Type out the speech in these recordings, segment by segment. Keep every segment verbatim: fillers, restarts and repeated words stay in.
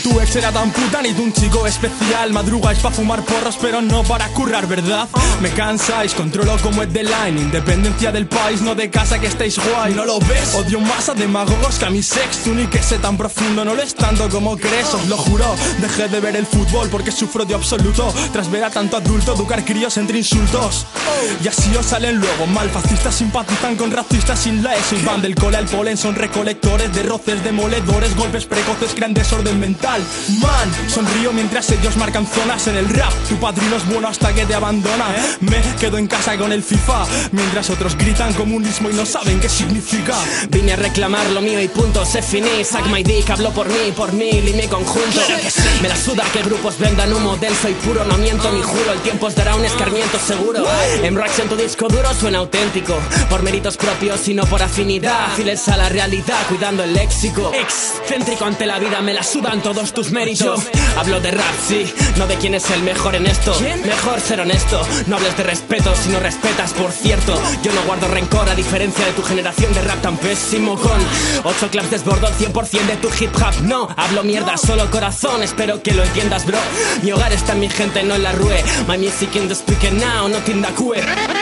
tu ex era tan puta ni tú un chico especial. Madrugáis pa' fumar porros pero no para currar, ¿verdad? Me cansáis, controlo como es de line. Independencia del país, no de casa, que estáis guay. ¿No lo ves? Odio más a demagogos que a mi sex. Tú ni que sé tan profundo, no lo es tanto como crees. Os lo juro, dejé de ver el fútbol porque sufro de absoluto. Tras ver a tanto adulto educar críos entre insultos. Y así os salen luego mal. Fascistas simpatizan con racistas sin la ESO. Y van del cole al polen, son recolectores de roces, demoledores, golpes precoces, crean desorden mental. Man, sonrío mientras ellos marcan zonas en el rap. Tu padrino es bueno hasta que te abandona. Me quedo en casa con el FIFA, mientras otros gritan comunismo y no saben qué significa. Vine a reclamar lo mío y punto, se finí. Sac my dick, hablo por mí, por mí y mi conjunto. Me la suda que grupos vendan humo del soy puro, no miento ni juro. El tiempo os dará un escarmiento seguro. En racks en tu disco duro suena auténtico, por méritos propios y no por afinidad. Fieles a la realidad, cuidando el léxico. Excéntrico ante la vida, me la sudan todos tus méritos. Hablo de rap, sí, no de quién es el mejor en esto. Mejor ser honesto, no hables de respeto si no respetas, por cierto. Yo no guardo rencor a diferencia de tu generación de rap tan pésimo. Con ocho claps desbordo el cien por ciento de tu hip hop. No, hablo mierda, solo corazón, espero que lo entiendas, bro. Mi hogar está en mi gente, no en la rue. My music in the speaker now, not in the queue.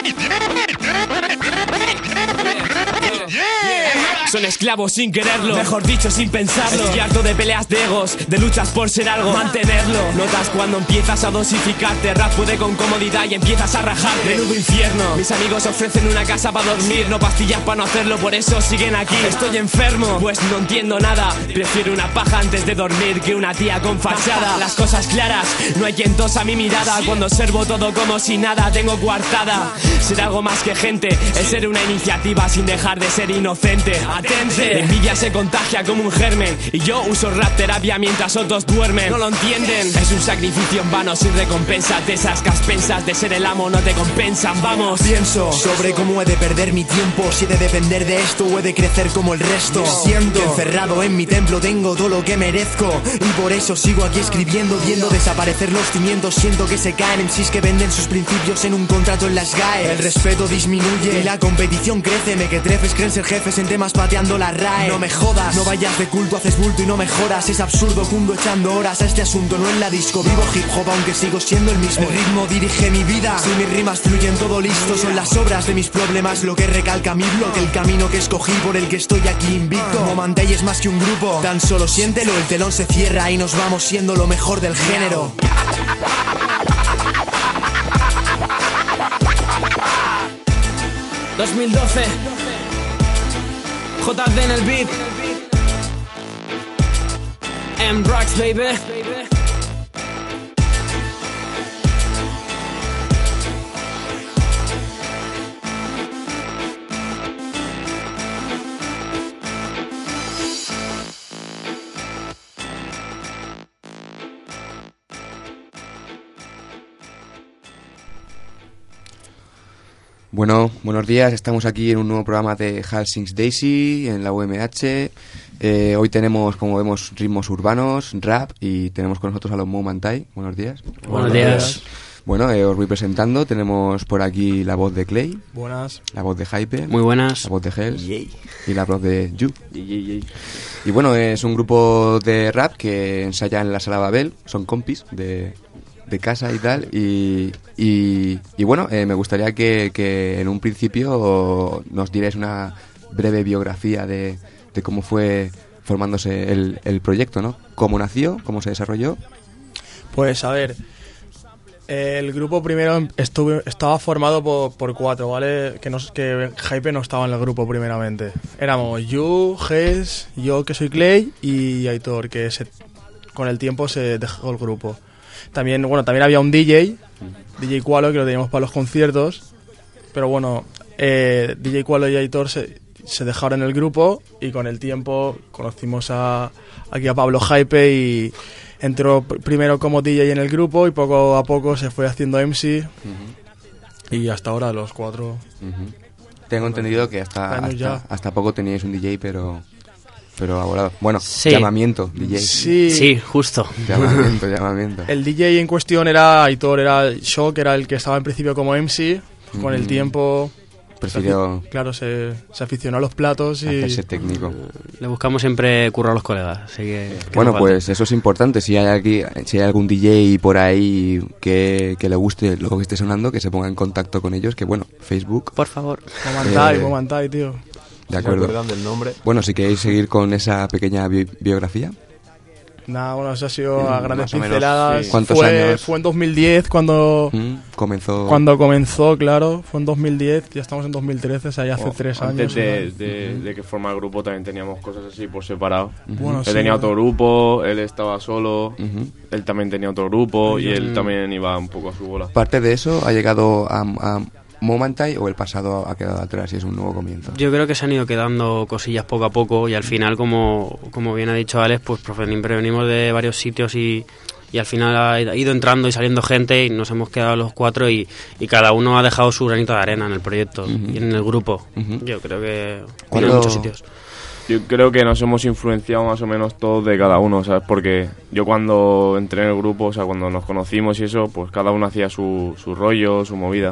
Son esclavos sin quererlo, mejor dicho sin pensarlo. Estoy harto de peleas de egos, de luchas por ser algo, mantenerlo. Notas cuando empiezas a dosificarte. Rap puede con comodidad y empiezas a rajar. Menudo infierno. Mis amigos ofrecen una casa para dormir, no pastillas para no hacerlo, por eso siguen aquí. Estoy enfermo, pues no entiendo nada. Prefiero una paja antes de dormir que una tía con fachada. Las cosas claras, no hay quien tosa mi mirada. Cuando observo todo como si nada, tengo coartada. Ser algo más que gente, es ser una iniciativa sin dejar de ser inocente. Atente, la envidia se contagia como un germen y yo uso rap terapia mientras otros duermen. No lo entienden, es un sacrificio en vano sin recompensa. De esas caspensas de ser el amo no te compensan. Vamos, pienso sobre cómo he de perder mi tiempo, si he de depender de esto o he de crecer como el resto. Siento que encerrado en mi templo tengo todo lo que merezco y por eso sigo aquí escribiendo, viendo desaparecer los cimientos. Siento que se caen M Cs que venden sus principios en un contrato en las G A E. El respeto disminuye y la competición crece. Mequetrefes creen ser jefes en temas pateando la R A E. No me jodas, no vayas de culto, haces bulto y no mejoras. Es absurdo, cundo echando horas a este asunto, no en la disco. Vivo hip hop aunque sigo siendo el mismo. El ritmo dirige mi vida, si mis rimas fluyen todo listo. Son las obras de mis problemas lo que recalca mi blog. El camino que escogí por el que estoy aquí invicto. No Mantei es más que un grupo, tan solo siéntelo. El telón se cierra y nos vamos siendo lo mejor del género. dos mil doce J D en el beat. M-Rocks, baby. Bueno, buenos días, estamos aquí en un nuevo programa de Hal Sings Daisy en la U M H. Eh, hoy tenemos, como vemos, ritmos urbanos, rap y tenemos con nosotros a los Mo Mantai. Buenos días. Buenos días. Bueno, eh, os voy presentando. Tenemos por aquí la voz de Clay. Buenas. La voz de Hype. Muy buenas. La voz de Hells. Yay. Y la voz de Yu. Yay, yay, yay. Y bueno, es un grupo de rap que ensaya en la Sala Babel. Son compis de... de casa y tal, y, y, y bueno, eh, me gustaría que, que en un principio nos dierais una breve biografía de, de cómo fue formándose el, el proyecto, ¿no? ¿Cómo nació? ¿Cómo se desarrolló? Pues a ver, el grupo primero estuve, estaba formado por, por cuatro, ¿vale? Que, nos, que Hype no estaba en el grupo primeramente. Éramos Yu, Ges, yo que soy Clay y Aitor, que se, con el tiempo se dejó el grupo. También, bueno, también había un D J, D J Qualo, que lo teníamos para los conciertos. Pero bueno, eh, D J Qualo y Aitor se, se dejaron en el grupo y con el tiempo conocimos a, aquí a Pablo Hype y entró pr- primero como D J en el grupo y poco a poco se fue haciendo M C. Uh-huh. Y hasta ahora los cuatro. Uh-huh. Tengo entendido que hasta, hasta, hasta poco teníais un D J, pero... Pero abordado. Bueno, sí. Llamamiento, D J. Sí, sí, justo. Llamamiento, llamamiento. El D J en cuestión era Aitor, era Shock, era el que estaba en principio como M C. Con mm-hmm. el tiempo Prefirió Se, claro, se, se aficionó a los platos y... hacerse técnico. Le buscamos siempre curro a los colegas, así que... que Bueno, no pues falte. eso es importante. Si hay aquí, si hay algún D J por ahí que, que le guste lo que esté sonando, que se ponga en contacto con ellos, que bueno, Facebook. Por favor. Momentai, Eh, momentai, tío. De acuerdo. ¿Se acuerdan del nombre? Bueno, si queréis seguir con esa pequeña bi- biografía. Nada, bueno, eso ha sido a grandes más o menos, pinceladas. sí. ¿Cuántos fue, años? Fue en dos mil diez cuando... ¿Mm? Comenzó. Cuando comenzó, claro, fue en dos mil diez, ya estamos en dos mil trece, o sea, ya hace Oh, tres antes años. de, ¿no? de, de que formara el grupo también teníamos cosas así por separado. Bueno, Él sí, tenía ¿no? otro grupo, él estaba solo, Ujú. él también tenía otro grupo y Yo- él también iba un poco a su bola. Parte de eso ha llegado a, a Momentai o el pasado ha quedado atrás y es un nuevo comienzo. Yo creo que se han ido quedando cosillas poco a poco y al final, como, como bien ha dicho Alex, pues siempre venimos de varios sitios y, y al final ha ido entrando y saliendo gente y nos hemos quedado los cuatro y, y cada uno ha dejado su granito de arena en el proyecto Ujú. y en el grupo. Ujú. Yo creo que ¿Cuándo- en muchos sitios. Yo creo que nos hemos influenciado más o menos todos de cada uno, ¿sabes? Porque yo cuando entré en el grupo, o sea, cuando nos conocimos y eso, pues cada uno hacía su, su rollo, su movida.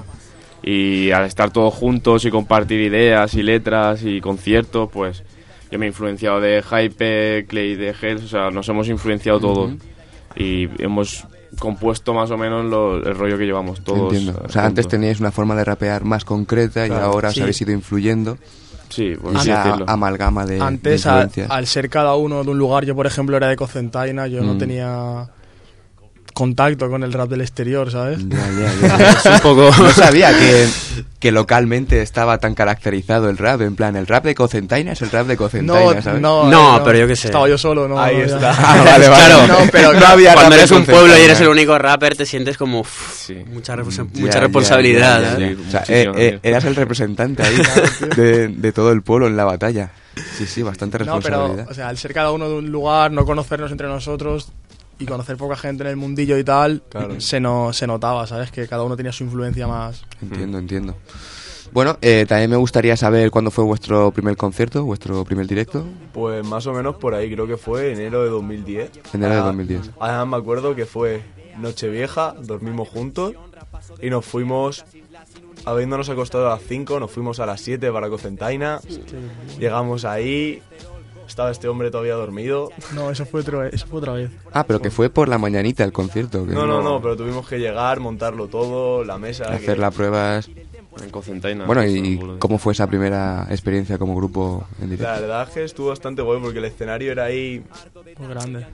Y al estar todos juntos y compartir ideas y letras y conciertos, pues yo me he influenciado de Hype, Clay de Hells, o sea, nos hemos influenciado todos. Ujú. Y hemos compuesto más o menos lo- el rollo que llevamos todos. Entiendo. eh, O sea, antes juntos. teníais una forma de rapear más concreta y Claro. ahora os Sí. habéis ido influyendo. Sí, por Y así esa decirlo. amalgama de, Antes, de a- influencias. al ser cada uno de un lugar, yo por ejemplo era de Cocentaina, yo no Mm. tenía contacto con el rap del exterior, ¿sabes? Ya, ya, ya. Es un poco... No sabía que, que localmente estaba tan caracterizado el rap. En plan, el rap de Cocentaina es el rap de Cocentaina, No, ¿sabes? no, No, eh, pero yo qué sé. Estaba yo solo, ¿no? Ahí Ya. está. Ah, vale, vale. Claro. No, pero no había Cuando rap eres en un pueblo y Cocentaina. eres el único rapper, te sientes como uf, Sí. mucha, respons- Ya, mucha ya, responsabilidad. ya, ya, ¿eh? ya. O sea, Muchísimo, eh, eh, tío. eras el representante ahí de, de todo el pueblo en la batalla. Sí, sí, bastante No, responsabilidad. pero, o sea, al ser cada uno de un lugar, no conocernos entre nosotros y conocer poca gente en el mundillo y tal, Claro. se, no, se notaba, ¿sabes? Que cada uno tenía su influencia más. Entiendo, entiendo. Bueno, eh, también me gustaría saber cuándo fue vuestro primer concierto, vuestro primer directo. Pues más o menos por ahí, creo que fue enero de dos mil diez. Enero de Ah, dos mil diez. Además me acuerdo que fue Nochevieja, dormimos juntos y nos fuimos, habiéndonos acostado a las cinco, nos fuimos a las siete para Cocentaina. Llegamos ahí, estaba este hombre todavía dormido. No, eso fue, otro, eso fue otra vez. Ah, pero que fue por la mañanita el concierto. Que No, no, no, pero tuvimos que llegar, montarlo todo, la mesa. que- hacer las pruebas. En Cocentaina. Bueno, no ¿y me acuerdo. cómo fue esa primera experiencia como grupo en directo? La verdad es que estuvo bastante bueno porque el escenario era ahí Muy grande.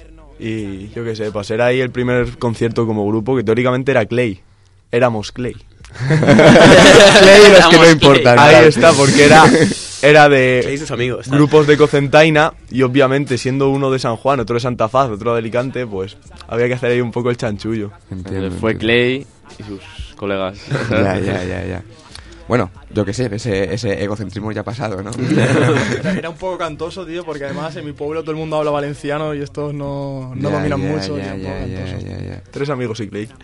y yo qué sé, pues era ahí el primer concierto como grupo que teóricamente era Clay. Éramos Clay. Clay, los que no Vamos, importan. Ahí claro. está, porque era, era Clay y de sus amigos. tal. grupos de Cocentaina y obviamente siendo uno de San Juan, otro de Santa Faz, otro de Alicante, pues había que hacer ahí un poco el chanchullo. Entiendo, Fue entiendo. Clay y sus colegas. Ya, ya, ya, ya. Bueno, yo qué sé, ese, ese egocentrismo ya ha pasado, ¿no? Era, era un poco cantoso, tío, porque además en mi pueblo todo el mundo habla valenciano y estos no, no Ya, dominan ya, mucho. ya, y un ya, poco ya, cantoso. ya, ya. Tres amigos y Clay.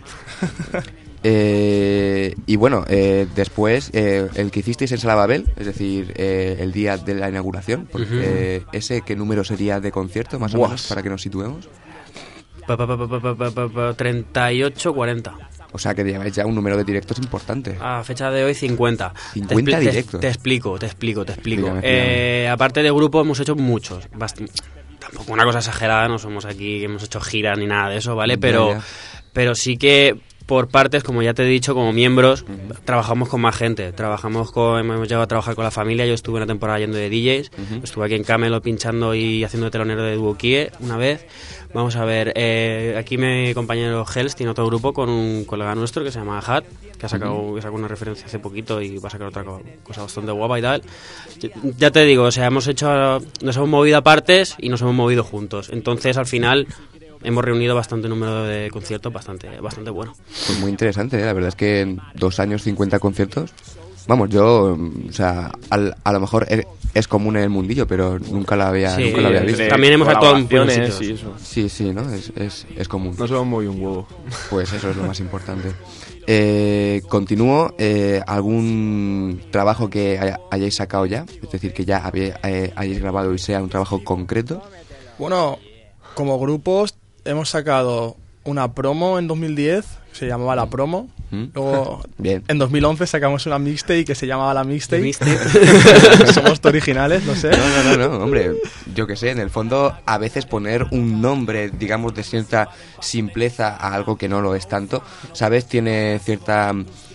Eh, y bueno, eh, después, eh, el que hicisteis en Sala Babel, es decir, eh, el día de la inauguración, porque, Ujú. eh, ¿ese qué número sería de concierto, más o Buah. menos, para que nos situemos? Pa, pa, pa, pa, pa, pa, pa, pa, treinta y ocho cuarenta. O sea, que lleváis ya un número de directos importante. A fecha de hoy, cincuenta. cincuenta te, expli- te- directos. Te, explico, te explico, te explico. Explícame, Eh, aparte de grupo, hemos hecho muchos. Bast- Tampoco una cosa exagerada, no somos aquí que hemos hecho giras ni nada de eso, ¿vale? Ya, Pero, ya. pero sí que por partes, como ya te he dicho, como miembros, trabajamos con más gente. Trabajamos con, hemos llegado a trabajar con la familia. Yo estuve una temporada yendo de D Js. Estuve aquí en Camelo pinchando y haciendo de telonero de Duo Kie una vez. Vamos a ver, eh, aquí mi compañero Hells tiene otro grupo con un colega nuestro que se llama Hat, que ha sacado, que sacó una referencia hace poquito y va a sacar otra co- cosa bastante guapa y tal. Ya te digo, o sea, hemos hecho, nos hemos movido a partes y nos hemos movido juntos. Entonces, al final, hemos reunido bastante número de conciertos, bastante, bastante bueno. Pues muy interesante, ¿eh? La verdad es que en dos años cincuenta conciertos. Vamos, yo, mm, o sea, al- a lo mejor es, es común en el mundillo, pero nunca la había, Sí, nunca la había entre- visto. También hemos actuado en buenos colaboraciones sitios. y eso. Sí, sí, ¿no? Es, es, es común. No se hemos movido un huevo. Pues eso es lo más importante. Eh, continúo, eh, ¿algún trabajo que haya- hayáis sacado ya? Es decir, que ya habéis, eh, hayáis grabado y sea un trabajo concreto. Bueno, como grupos hemos sacado una promo en dos mil diez, se llamaba La Promo, ¿Mm? Luego, Bien. en dos mil once sacamos una mixtape que se llamaba La Mixtape. Mixtape. Somos originales, no sé. No, no, no, no, hombre, yo qué sé, en el fondo a veces poner un nombre, digamos, de cierta simpleza a algo que no lo es tanto, ¿sabes? Tiene cierta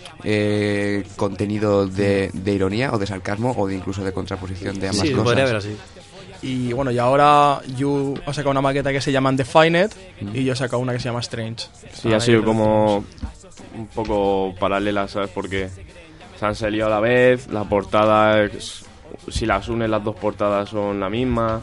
eh, contenido de, de ironía o de sarcasmo o de incluso de contraposición de ambas Sí, cosas. podría haber así. Y bueno, y ahora Yu ha sacado una maqueta que se llama Undefined Mm. y yo he sacado una que se llama Strange. Sí, Ahí ha sido lo como un poco paralela, ¿sabes? Porque se han salido a la vez, la portada, es- si las unes las dos portadas son la misma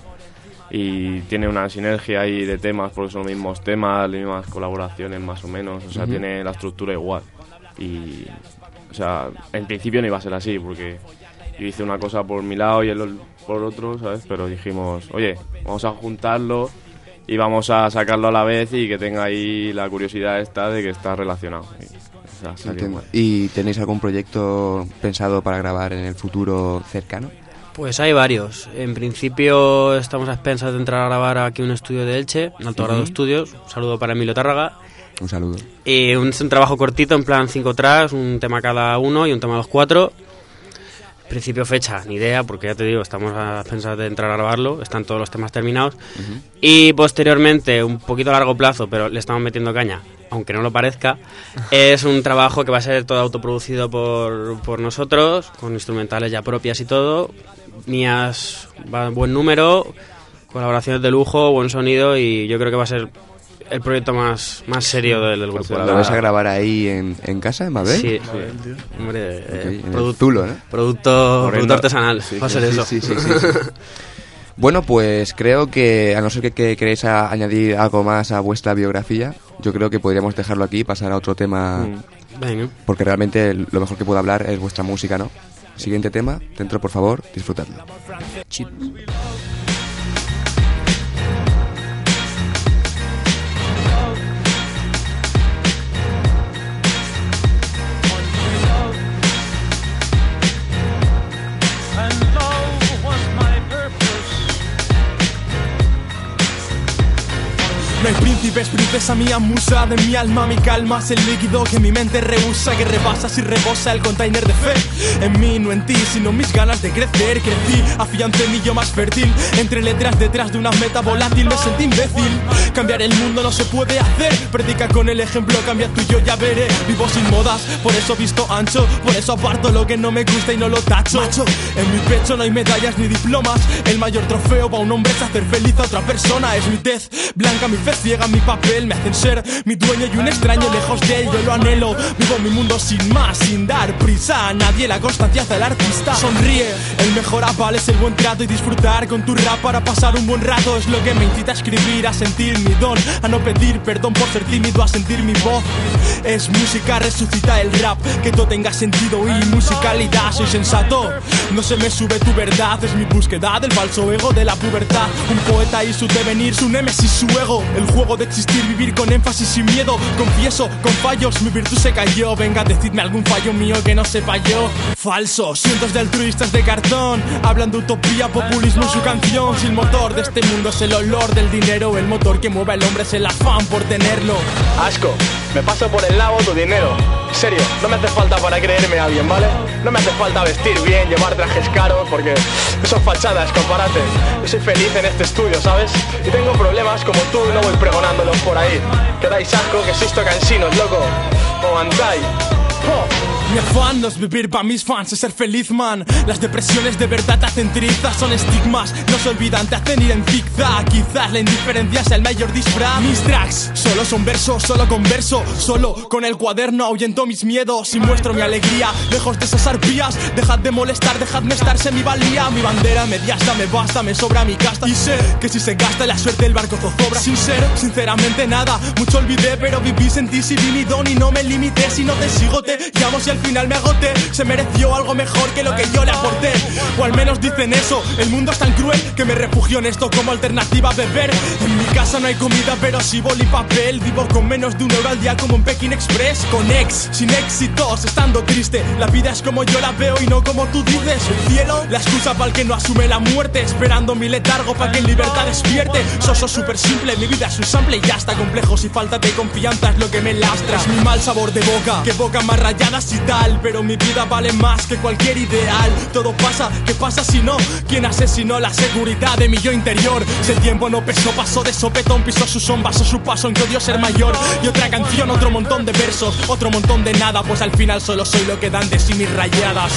y tiene una sinergia ahí de temas porque son los mismos temas, las mismas colaboraciones más o menos, o sea, Ujú. tiene la estructura igual. Y, o sea, en principio no iba a ser así porque yo hice una cosa por mi lado y él por otro, ¿sabes? Pero dijimos, oye, vamos a juntarlo y vamos a sacarlo a la vez y que tenga ahí la curiosidad esta de que está relacionado. Y, o sea, salió Entiendo. guay. ¿Y tenéis algún proyecto pensado para grabar en el futuro cercano? Pues hay varios. En principio estamos a expensas de entrar a grabar aquí un estudio de Elche, en Alto Grado Ujú. Studios. Un saludo para Emilio Tárraga. Un saludo. Y un, un trabajo cortito, en plan cinco tracks, un tema cada uno y un tema a los cuatro. Principio fecha, ni idea, porque ya te digo, estamos a expensas de entrar a grabarlo, están todos los temas terminados. Ujú. Y posteriormente, un poquito a largo plazo, pero le estamos metiendo caña, aunque no lo parezca, es un trabajo que va a ser todo autoproducido por, por nosotros, con instrumentales ya propias y todo. Mías, va buen número, colaboraciones de lujo, buen sonido y yo creo que va a ser el proyecto más, más serio del, del grupo. será ¿Lo la- vais a grabar ahí en, en casa, en Mabel? Sí, Mabel, tío. hombre, Ok, eh, en el produ- Zulo, ¿no? producto, Moreno. producto artesanal, Sí, va a sí, ser eso. Sí, sí, sí, sí. Bueno, pues creo que, a no ser que, que queréis a- añadir algo más a vuestra biografía, yo creo que podríamos dejarlo aquí y pasar a otro tema, Mm. Venga. porque realmente lo mejor que puedo hablar es vuestra música, ¿no? Siguiente tema, dentro, por favor, disfrutadlo. No hay príncipes, princesa mía, musa de mi alma, mi calma es el líquido que mi mente rehúsa, que repasas y reposa el container de fe. En mí, no en ti, sino mis ganas de crecer. Crecí, afiancé mi yo más fértil, entre letras detrás de una meta volátil. Me sentí imbécil, cambiar el mundo no se puede hacer. Predica con el ejemplo, cambia tú y yo ya veré. Vivo sin modas, por eso visto ancho, por eso aparto lo que no me gusta y no lo tacho. Macho, en mi pecho no hay medallas ni diplomas. El mayor trofeo para un hombre es hacer feliz a otra persona. Es mi tez blanca, mi fe ciega, mi papel me hacen ser mi dueño y un extraño lejos de él. Yo lo anhelo, vivo mi mundo sin más, sin dar prisa a nadie. La constancia hace al artista. Sonríe, el mejor aval es el buen trato y disfrutar con tu rap para pasar un buen rato. Es lo que me incita a escribir, a sentir mi don, a no pedir perdón por ser tímido, a sentir mi voz. Es música, resucita el rap, que todo tenga sentido y musicalidad. Soy sensato, no se me sube tu verdad. Es mi búsqueda del falso ego de la pubertad. Un poeta y su devenir, su némesis, su ego. El juego de existir, vivir con énfasis sin miedo. Confieso, con fallos, mi virtud se cayó. Venga, decidme algún fallo mío que no sepa yo. Falso, cientos de altruistas de cartón hablan de utopía, populismo en su canción. Si el motor de este mundo es el olor del dinero, el motor que mueve al hombre es el afán por tenerlo. Asco, me paso por el lado tu dinero. En serio, no me hace falta para creerme a alguien, ¿vale? No me hace falta vestir bien, llevar trajes caros, porque son fachadas, comparate. Yo soy feliz en este estudio, ¿sabes? Y tengo problemas como tú y no voy pregonándolos por ahí. Que dais asco, que sois cansinos, loco. O andai. Oh. Mi afán no es vivir pa' mis fans, es ser feliz, man. Las depresiones de verdad te hacen trizas, son estigmas, no se olvidan, te hacen ir en zigzag. Quizás la indiferencia sea el mayor disfraz. Mis tracks solo son versos, solo converso, solo con el cuaderno ahuyento mis miedos y muestro mi alegría, lejos de esas arpías. Dejad de molestar, dejadme estar semivalía. Mi bandera me diasta, me basta, me sobra mi casta. Y sé que si se gasta la suerte el barco zozobra. Sin ser, sinceramente nada, mucho olvidé, pero viví, sentí, si vi mi don y no me limité. Si no te sigo te llamo, si al final me agoté. Se mereció algo mejor que lo que yo le aporté, o al menos dicen eso. El mundo es tan cruel que me refugio en esto como alternativa a beber. En mi casa no hay comida pero sí boli y papel. Vivo con menos de un euro al día como en Pekín Express. Con ex, sin éxitos, estando triste. La vida es como yo la veo y no como tú dices. El cielo, la excusa para el que no asume la muerte. Esperando mi letargo para que en libertad despierte. Soso súper simple, mi vida es un sample y ya está. Complejos y falta de confianza es lo que me lastra. Es mi mal sabor de boca, que boca más rayadas y tal. Pero mi vida vale más que cualquier ideal. Todo pasa, ¿qué pasa si no? ¿Quién asesinó la seguridad de mi yo interior? Si el tiempo no pesó, pasó de sopetón. Pisó su sombra, pasó su paso en que odio ser mayor. Y otra canción, otro montón de versos, otro montón de nada. Pues al final solo soy lo que dan de sí mis rayadas.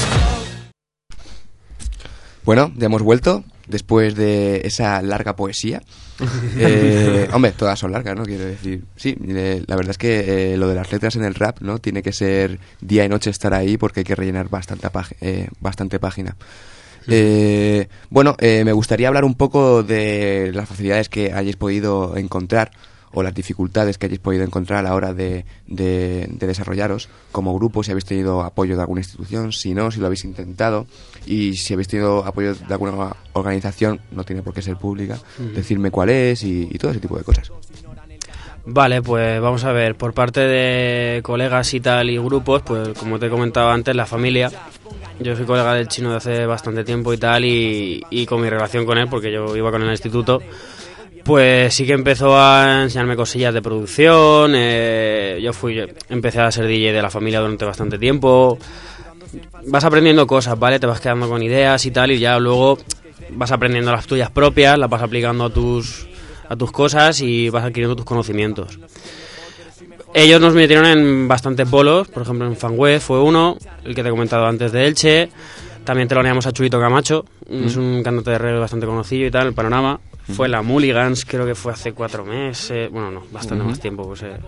Bueno, ya hemos vuelto después de esa larga poesía. Eh, hombre, todas son largas, ¿no? Quiero decir, sí, eh, la verdad es que eh, lo de las letras en el rap, ¿no? Tiene que ser día y noche estar ahí porque hay que rellenar bastante, pag- eh, bastante página. Eh, bueno, eh, me gustaría hablar un poco de las facilidades que hayáis podido encontrar o las dificultades que hayáis podido encontrar a la hora de, de, de desarrollaros como grupo, si habéis tenido apoyo de alguna institución, si no, si lo habéis intentado, y si habéis tenido apoyo de alguna organización, no tiene por qué ser pública, uh-huh. decirme cuál es y, y todo ese tipo de cosas. Vale, pues vamos a ver, por parte de colegas y tal y grupos, pues como te he comentado antes, la familia. Yo soy colega del Chino de hace bastante tiempo y tal, y, y con mi relación con él, porque yo iba con él al instituto, pues sí que empezó a enseñarme cosillas de producción. eh, yo fui empecé a ser D J de la familia durante bastante tiempo. Vas aprendiendo cosas, ¿vale? Te vas quedando con ideas y tal, y ya luego vas aprendiendo las tuyas propias, las vas aplicando a tus, a tus cosas y vas adquiriendo tus conocimientos. Ellos nos metieron en bastantes bolos, por ejemplo en Fanweb fue uno, el que te he comentado antes de Elche. También teloneamos a Churito Camacho, mm. es un cantante de reggae bastante conocido y tal, el panorama. Fue la Mulligans, creo que fue hace cuatro meses, bueno, no, bastante uh-huh. más tiempo. Pues, eh.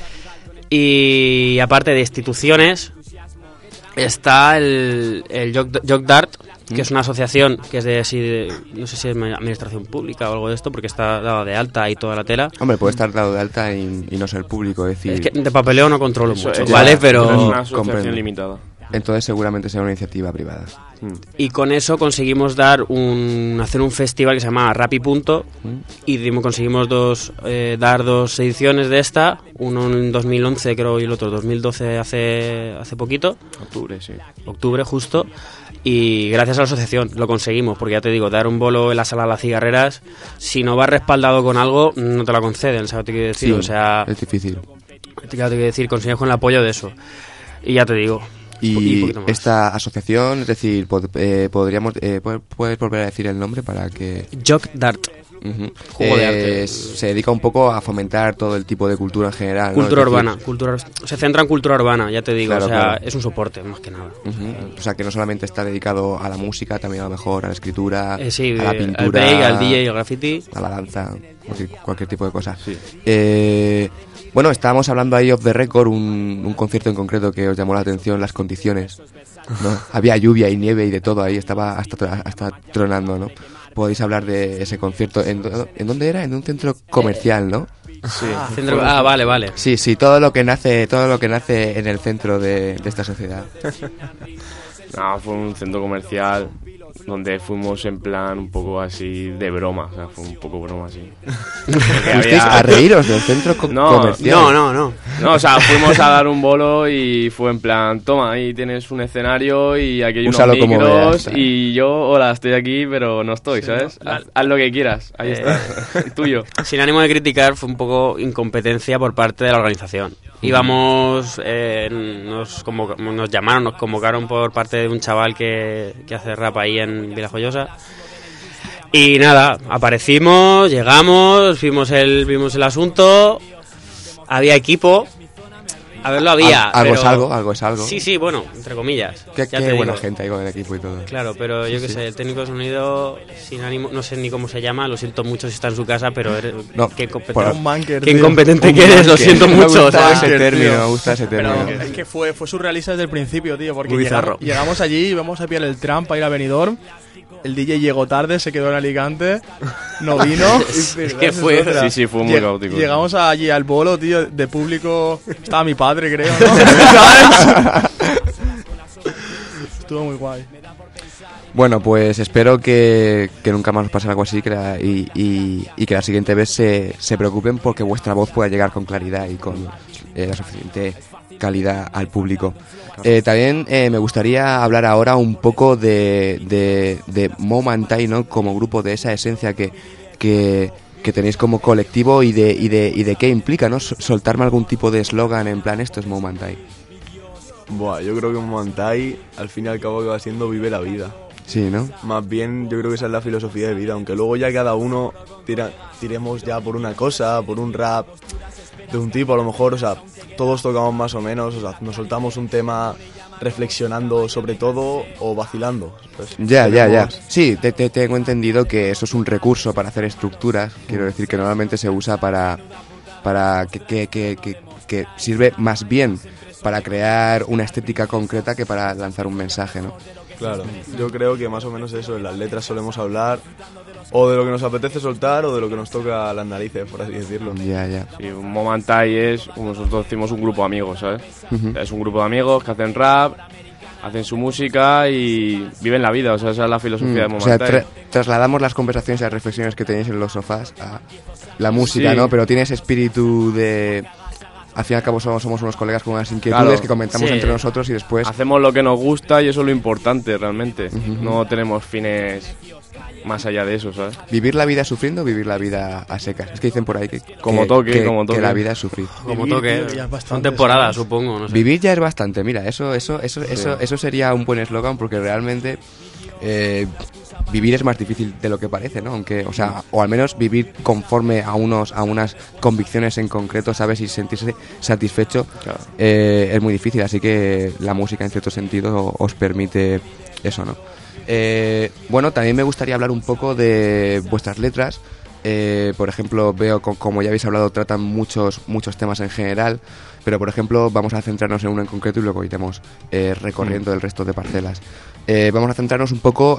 Y aparte de instituciones, está el, el Joc Dart, que uh-huh. es una asociación que es de, así de, no sé si es administración pública o algo de esto, porque está dado de alta y toda la tela. Hombre, puede estar dado de alta y, y no ser público, es decir... Es que de papeleo no controlo Eso mucho, es, ¿vale? Ya, pero... pero es una asociación comprendo. limitada. Entonces seguramente sea una iniciativa privada. Y con eso conseguimos dar un hacer un festival que se llama Rap y Punto, y dimos, conseguimos dos eh, dar dos ediciones de esta, uno en dos mil once creo y el otro dos mil doce hace hace poquito. Octubre, sí. Octubre justo. Y gracias a la asociación lo conseguimos, porque ya te digo, dar un bolo en la sala de las cigarreras, si no vas respaldado con algo, no te la conceden, ¿sabes qué quiero decir? Sí, o sea, es difícil. Te quiero decir, conseguimos con el apoyo de eso. Y ya te digo. Y, y esta asociación, es decir, pod, eh, podríamos eh, ¿puedes volver a decir el nombre para que...? Joc Dart. Uh-huh. Juego eh, de arte. Se dedica un poco a fomentar todo el tipo de cultura en general, cultura ¿no? urbana, decir, cultura, se centra en cultura urbana, ya te digo, claro, o sea, claro. es un soporte más que nada. Uh-huh. O sea, que no solamente está dedicado a la música, también a lo mejor a la escritura, eh, sí, a la pintura, al break, al D J, al graffiti, a la danza, cualquier, cualquier tipo de cosa. Sí. Eh, bueno, estábamos hablando ahí off the record, un, un concierto en concreto que os llamó la atención, las condiciones, ¿no? Había lluvia y nieve y de todo ahí, estaba hasta, hasta tronando, ¿no? Podéis hablar de ese concierto. ¿En, ¿en dónde era? En un centro comercial, ¿no? Sí. Ah, centro, ah, vale, vale. Sí, sí, todo lo que nace, todo lo que nace en el centro de, de esta sociedad. No, fue un centro comercial donde fuimos en plan un poco así de broma, o sea, fue un poco broma así. ¿Fuisteis había... a reíros del centro co- no, comercial? No, no, no. No, o sea, fuimos a dar un bolo y fue en plan, toma, ahí tienes un escenario y aquí hay Úsalo unos micros veas, y yo, hola, estoy aquí, pero no estoy, sí, ¿sabes? ¿no? Haz, haz lo que quieras, ahí eh... está, tuyo. Sin ánimo de criticar, fue un poco incompetencia por parte de la organización. Íbamos, eh, nos, convoca- nos llamaron, nos convocaron por parte de un chaval que, que hace rap ahí en Villajoyosa. Y nada, aparecimos, llegamos, vimos el, vimos el asunto, había equipo, a ver, lo había. Al, algo pero... es algo, algo es algo. Sí, sí, bueno, entre comillas. Qué, qué buena digo. gente hay con el equipo y todo. Claro, pero yo sí, qué sí. sé, el técnico de sonido, sin ánimo, no sé ni cómo se llama, lo siento mucho si está en su casa, pero eres, no, qué, competen- un manker, qué tío. incompetente Un que eres, manker. lo siento me mucho. gusta o sea, ese término, me gusta ese término. Pero es que fue, fue surrealista desde el principio, tío, porque Muy llegamos, bizarro. llegamos allí, íbamos a pillar el tram para ir a Benidorm. El D J llegó tarde, se quedó en Alicante, no vino. es, es que fue, sí, sí, fue muy Lleg- caótico. Llegamos sí. allí al bolo, tío, de público, estaba mi padre, creo, ¿no? estuvo muy guay. Bueno, pues espero que, que nunca más os pase algo así que la, y, y, y que la siguiente vez se, se preocupen porque vuestra voz pueda llegar con claridad y con eh, la suficiente calidad al público. Eh, también eh, me gustaría hablar ahora un poco de, de, de Moumantai, ¿no? Como grupo, de esa esencia que, que, que tenéis como colectivo y de, y de, y de qué implica, ¿no? Soltarme algún tipo de eslogan en plan, esto es Moumantai. Buah, yo creo que Moumantai al fin y al cabo va siendo vive la vida. Sí, ¿no? Más bien yo creo que esa es la filosofía de vida, aunque luego ya cada uno tira, tiremos ya por una cosa, por un rap de un tipo a lo mejor, o sea, todos tocamos más o menos, o sea, nos soltamos un tema reflexionando sobre todo o vacilando. Pues, ya, tenemos... ya, ya. Sí, te, te, tengo entendido que eso es un recurso para hacer estructuras, quiero decir que normalmente se usa para, para que, que, que, que, que sirve más bien para crear una estética concreta que para lanzar un mensaje, ¿no? Claro, yo creo que más o menos eso, en las letras solemos hablar o de lo que nos apetece soltar o de lo que nos toca las narices, por así decirlo. Ya, ya. Sí, un Moumantai es, nosotros decimos un grupo de amigos, ¿sabes? Uh-huh. Es un grupo de amigos que hacen rap, hacen su música y viven la vida, o sea, esa es la filosofía mm, de Moumantai. O sea, tra- trasladamos las conversaciones y las reflexiones que tenéis en los sofás a la música, sí. ¿no? Pero tiene ese espíritu de... Al fin y al cabo somos, somos unos colegas con unas inquietudes claro, que comentamos sí. entre nosotros y después... Hacemos lo que nos gusta y eso es lo importante realmente. Uh-huh. No tenemos fines más allá de eso, ¿sabes? Vivir la vida sufriendo o vivir la vida a secas. Es que dicen por ahí que, como que, toque, que, como toque. que la vida es sufrir. Como toque, son temporadas, supongo. No sé. Vivir ya es bastante, mira, eso, eso, eso, sí. eso, eso sería un buen eslogan porque realmente... Eh, vivir es más difícil de lo que parece, ¿no? Aunque, o sea, o al menos vivir conforme a unos a unas convicciones en concreto, ¿sabes? Y sentirse satisfecho claro. eh, es muy difícil, así que la música en cierto sentido os permite eso, ¿no? Eh, bueno, también me gustaría hablar un poco de vuestras letras. Eh, por ejemplo, veo co- como ya habéis hablado, tratan muchos muchos temas en general, pero por ejemplo vamos a centrarnos en uno en concreto y luego iremos eh, recorriendo el resto de parcelas. Eh, vamos a centrarnos un poco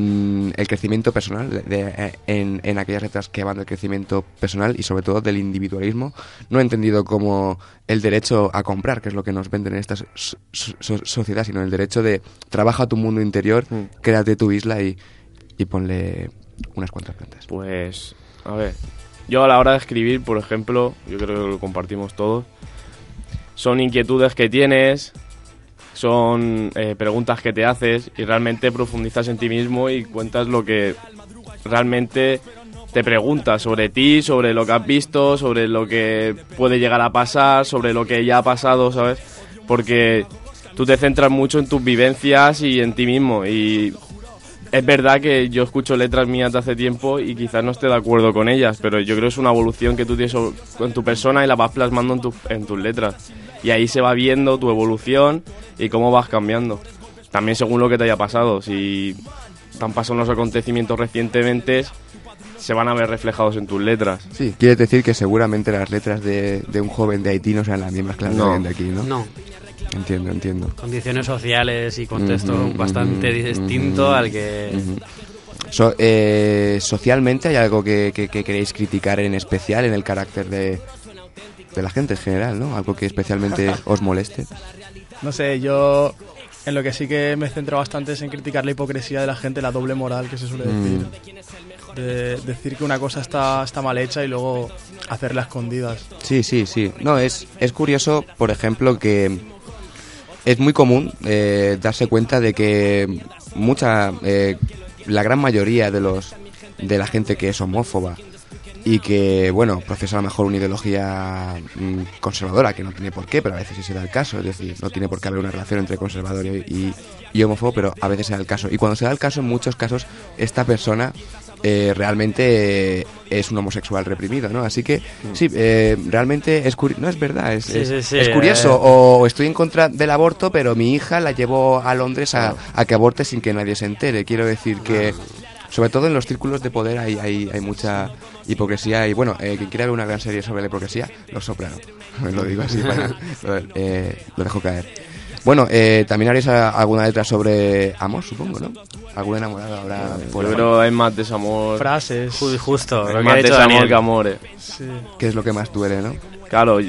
en el crecimiento personal, de, de, en, en aquellas letras que van del crecimiento personal y sobre todo del individualismo, no entendido como el derecho a comprar, que es lo que nos venden en esta so- so- sociedad, sino el derecho de trabaja tu mundo interior, mm. créate tu isla y, y ponle unas cuantas plantas. Pues, a ver, yo a la hora de escribir, por ejemplo, yo creo que lo compartimos todos, son inquietudes que tienes... Son eh, preguntas que te haces y realmente profundizas en ti mismo y cuentas lo que realmente te preguntas sobre ti, sobre lo que has visto, sobre lo que puede llegar a pasar, sobre lo que ya ha pasado, ¿sabes? Porque tú te centras mucho en tus vivencias y en ti mismo y es verdad que yo escucho letras mías de hace tiempo y quizás no esté de acuerdo con ellas, pero yo creo que es una evolución que tú tienes en tu persona y la vas plasmando en, tu, en tus letras. Y ahí se va viendo tu evolución y cómo vas cambiando. También según lo que te haya pasado. Si te han pasado unos acontecimientos recientemente, se van a ver reflejados en tus letras. Sí, quieres decir que seguramente las letras de, de un joven de Haití no sean las mismas que las no. de aquí, ¿no? No. Entiendo, entiendo. Condiciones sociales y contexto uh-huh, bastante uh-huh, distinto uh-huh, al que... Uh-huh. So, eh, socialmente, ¿hay algo que, que, que queréis criticar en especial en el carácter de... de la gente en general, ¿no? Algo que especialmente os moleste. No sé, yo en lo que sí que me centro bastante es en criticar la hipocresía de la gente, la doble moral que se suele decir. Mm. De decir que una cosa está, está mal hecha y luego hacerla a escondidas. Sí, sí, sí. No, es, es curioso, por ejemplo, que es muy común eh, darse cuenta de que mucha, eh, la gran mayoría de los de la gente que es homófoba y que, bueno, profesa a lo mejor una ideología mmm, conservadora, que no tiene por qué, pero a veces sí se da el caso, es decir, no tiene por qué haber una relación entre conservador y, y, y homófobo, pero a veces se da el caso. Y cuando se da el caso, en muchos casos, esta persona eh, realmente eh, es un homosexual reprimido, ¿no? Así que, sí, eh, realmente es curioso, no es verdad, es, sí, es, sí, sí, es curioso, eh... o estoy en contra del aborto, pero mi hija la llevó a Londres a, a que aborte sin que nadie se entere. Quiero decir que... Sobre todo en los círculos de poder hay, hay, hay mucha hipocresía y bueno, eh, quien quiera ver una gran serie sobre la hipocresía, Los Soprano. Lo digo así, para, lo, eh, lo dejo caer. Bueno, eh, también haréis a, alguna letra sobre amor, supongo, ¿no? Alguna enamorada habrá por ahí. Pero hay más desamor. Frases. Justo, hay más desamor que amor. Eh. Sí. ¿Qué es lo que más duele, no? Claro,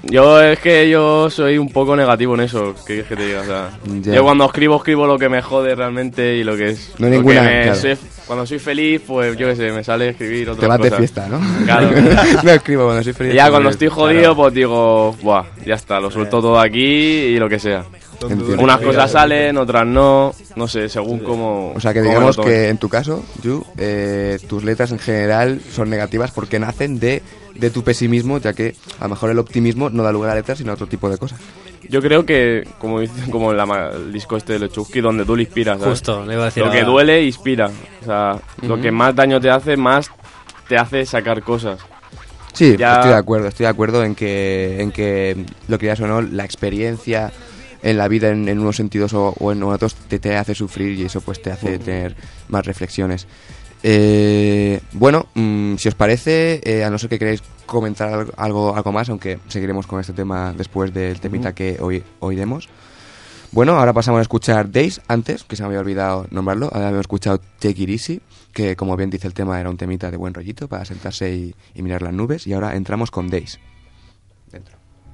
Yo es que yo soy un poco negativo en eso, ¿qué quieres que te diga? O sea, Ya. yo cuando escribo, escribo lo que me jode realmente y lo que es... No lo ninguna, que me- claro. soy- cuando soy feliz, pues yo qué sé, me sale escribir otras Te vas de cosas. fiesta, ¿no? Claro. No escribo cuando soy feliz. Y ya pues, cuando estoy jodido, claro. pues digo, buah, ya está, lo suelto todo aquí y lo que sea. Entiendo. Unas cosas salen, otras no, no sé, según cómo... O sea que cómo me digamos lo tome. que en tu caso, Yu, eh, tus letras en general son negativas porque nacen de, de tu pesimismo, ya que a lo mejor el optimismo no da lugar a letras sino a otro tipo de cosas. Yo creo que, como dice, como en la ma- el disco este de Lechowski, donde tú le inspiras, ¿sabes? Justo, le iba a decir Lo que ahora. duele, inspira. O sea, lo Ujú. que más daño te hace, más te hace sacar cosas. Sí, Ya- estoy de acuerdo, estoy de acuerdo en que, en que lo creas o no, la experiencia en la vida en, en unos sentidos o, o en otros te, te hace sufrir y eso pues te hace tener más reflexiones. Eh, bueno, mm, si os parece, eh, a no ser que queráis comentar algo- algo, algo más, aunque seguiremos con este tema después del temita que hoy oiremos. Bueno, ahora pasamos a escuchar Days, antes, que se me había olvidado nombrarlo, ahora habíamos escuchado Take It Easy, que como bien dice el tema era un temita de buen rollito para sentarse y, y mirar las nubes, y ahora entramos con Days. Dentro.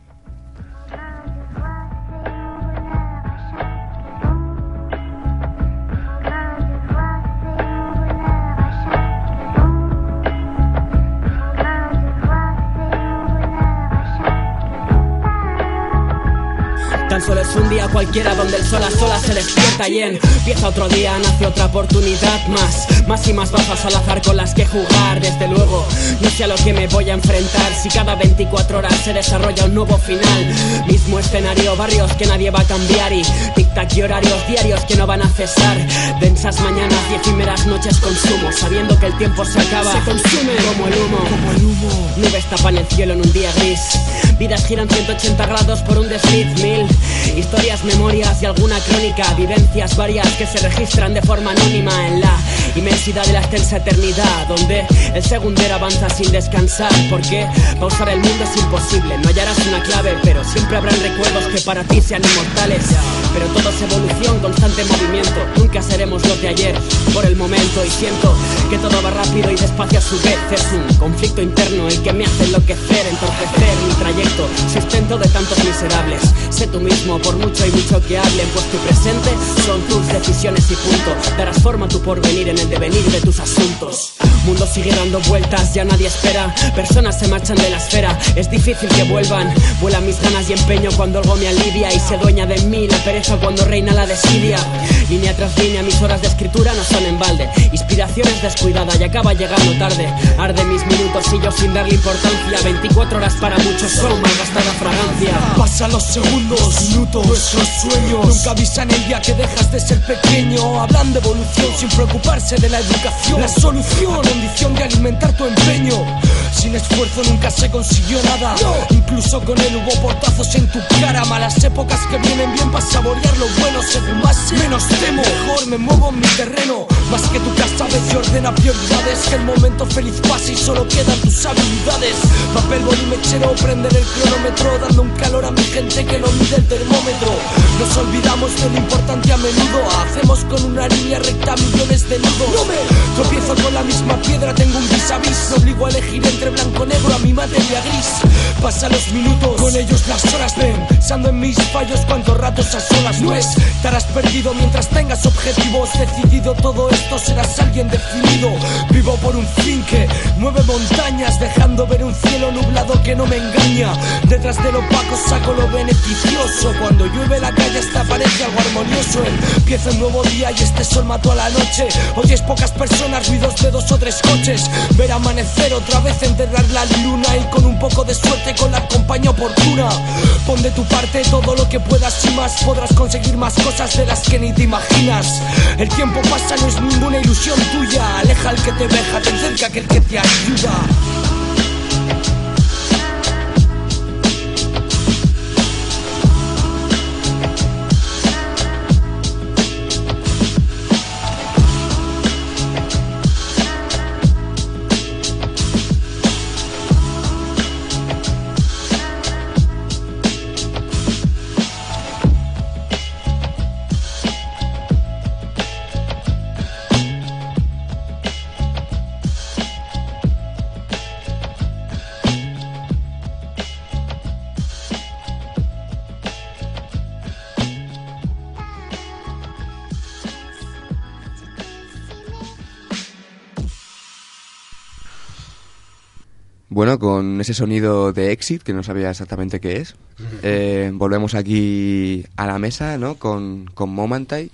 Tan solo es un día cualquiera donde el sol a solas se despierta y empieza otro día, nace otra oportunidad más. Más y más bazas al azar con las que jugar. Desde luego, no sé a lo que me voy a enfrentar. Si cada veinticuatro horas se desarrolla un nuevo final. Mismo escenario, barrios que nadie va a cambiar. Y tic-tac y horarios diarios que no van a cesar. Densas mañanas y efímeras noches consumo, sabiendo que el tiempo se acaba. Se consume como el humo, como el humo. Nubes tapan el cielo en un día gris. Vidas giran ciento ochenta grados por un desliz. Mil historias, memorias y alguna crónica. Vivencias varias que se registran de forma anónima en la inmensidad de la extensa eternidad, donde el segundero avanza sin descansar. Porque pausar el mundo es imposible. No hallarás una clave, pero siempre habrán recuerdos que para ti sean inmortales. Pero todo es evolución, constante movimiento. Nunca seremos los de ayer por el momento. Y siento que todo va rápido y despacio a su vez. Es un conflicto interno el que me hace enloquecer, entorpecer mi trayecto, sustento de tantos miserables. Sé tú mismo por mucho y mucho que hablen, pues tu presente son tus decisiones y punto. Darás forma a tu porvenir en el devenir de tus asuntos. Mundo sigue dando vueltas, ya nadie espera. Personas se marchan de la esfera, es difícil que vuelvan. Vuelan mis ganas y empeño cuando algo me alivia. Y se dueña de mí la pereza cuando reina la desidia. Línea tras línea mis horas de escritura no son en balde. Inspiración es descuidada y acaba llegando tarde. Arde mis minutos y yo sin darle importancia. Veinticuatro horas para muchos son malgastada fragancia. Pasan los segundos, minutos, nuestros sueños nunca avisan el día que dejas de ser pequeño. Hablan de evolución sin preocuparse de la educación. La solución, condición de alimentar tu empeño. Sin esfuerzo nunca se consiguió nada. Incluso con él hubo portazos en tu cara. Malas épocas que vienen bien para saborear lo bueno. Según más menos temo, mejor me muevo en mi terreno. Más que tu casa ves y ordena prioridades. Que el momento feliz pase y solo quedan tus habilidades. Papel, boli, mechero, prender el cronómetro, dando un calor a mi gente que no mide el termómetro. Nos olvidamos de lo importante a menudo. Hacemos con una línea recta millones de nudos. No me tropiezo con la misma piedra, tengo un vis a vis. Me obligo a elegir entre blanco negro a mi materia gris. Pasan los minutos, con ellos las horas ven. Pensando en mis fallos, cuántos ratos a solas no es. Estarás perdido mientras tengas objetivos. Decidido todo esto, serás alguien definido. Vivo por un fin que mueve montañas, dejando ver un cielo nublado que no me engaña. Detrás del opaco saco lo beneficioso. Cuando llueve la calle hasta parece algo armonioso. Empieza un nuevo día y este sol mató a la noche. Oyes pocas personas, ruidos de dos o tres coches. Ver amanecer otra vez, enterrar la luna. Y con un poco de suerte con la compañía oportuna. Pon de tu parte todo lo que puedas y más. Podrás conseguir más cosas de las que ni te imaginas. El tiempo pasa, no es ninguna ilusión tuya. Aleja al que te deja, te cerca aquel que te ayuda. Bueno, con ese sonido de Exit, que no sabía exactamente qué es, eh, volvemos aquí a la mesa, ¿no? Con, con Momantai.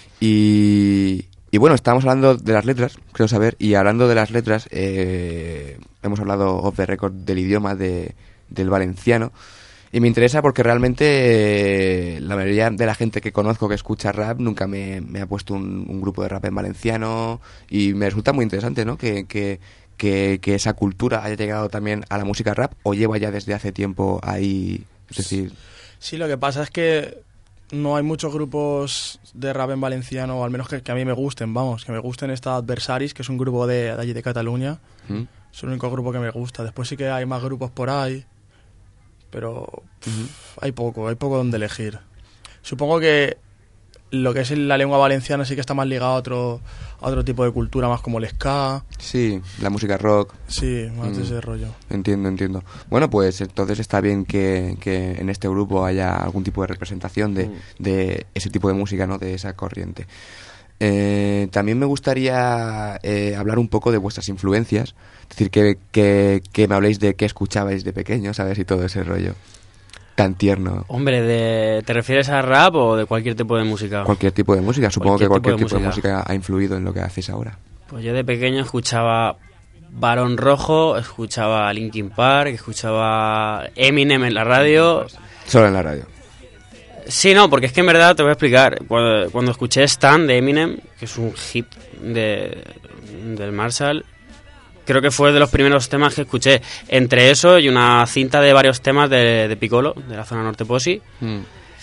Y, y bueno, estábamos hablando de las letras, creo saber, y hablando de las letras, eh, hemos hablado off the record del idioma de, del valenciano. Y me interesa porque realmente eh, la mayoría de la gente que conozco que escucha rap nunca me, me ha puesto un, un grupo de rap en valenciano. Y me resulta muy interesante, ¿no? Que... que Que, que esa cultura haya llegado también a la música rap o lleva ya desde hace tiempo ahí, es decir... Sí, lo que pasa es que no hay muchos grupos de rap en valenciano, o al menos que, que a mí me gusten, vamos, que me gusten esta Adversaris, que es un grupo de, de allí de Cataluña. ¿Mm? Es el único grupo que me gusta. Después sí que hay más grupos por ahí, pero uh-huh. hay poco, hay poco donde elegir. Supongo que lo que es la lengua valenciana sí que está más ligado a otro, a otro tipo de cultura, más como el ska. Sí, la música rock. Sí, más mm. de ese rollo. Entiendo, entiendo. Bueno, pues entonces está bien que, que en este grupo haya algún tipo de representación de, mm. de ese tipo de música, ¿no? De esa corriente. Eh, también me gustaría eh, hablar un poco de vuestras influencias. Es decir, que, que, que me habléis de qué escuchabais de pequeño, ¿sabes? Y todo ese rollo. Tan tierno. Hombre, de, ¿te refieres a rap o de cualquier tipo de música? Cualquier tipo de música. Supongo cualquier que cualquier tipo, de, tipo de música ha influido en lo que hacéis ahora. Pues yo de pequeño escuchaba Barón Rojo, escuchaba Linkin Park, escuchaba Eminem en la radio. Solo en la radio. Sí, no, porque es que en verdad te voy a explicar. Cuando, cuando escuché Stan de Eminem, que es un hit de, del Marshall, creo que fue de los primeros temas que escuché. Entre eso y una cinta de varios temas de, de Piccolo, de la zona norte Posi. Mm.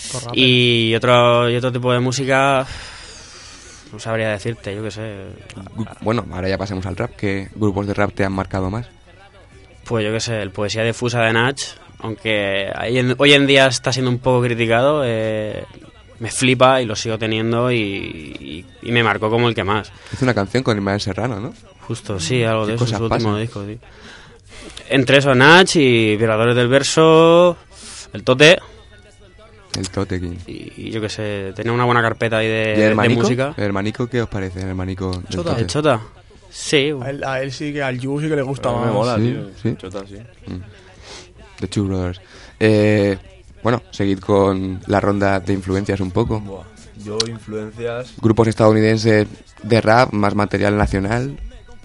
Y otro, y otro tipo de música, no sabría decirte, yo qué sé. Bueno, ahora ya pasemos al rap. ¿Qué grupos de rap te han marcado más? Pues yo qué sé, el Poesía Difusa de Nach, aunque hoy en día está siendo un poco criticado, eh, me flipa y lo sigo teniendo y, y, y me marcó como el que más. Es una canción con Ismael Serrano, ¿no? Justo, sí, algo de eso, su último disco, sí. Entre eso, Nach y Violadores del Verso, el Tote. El Tote King. Y, y yo qué sé, tenía una buena carpeta ahí de, ¿Y el de música. ¿El Hermanico qué os parece? ¿El Hermanico del Chota. Tote? ¿El Chota? Sí. A él, a él sí que al Yu sí que le gusta más. Me mola, ¿Sí? tío. ¿Sí? Chota, sí. Mm. The Two Brothers. Eh, bueno, seguid con la ronda de influencias un poco. Buah, yo influencias... Grupos estadounidenses de rap, más material nacional.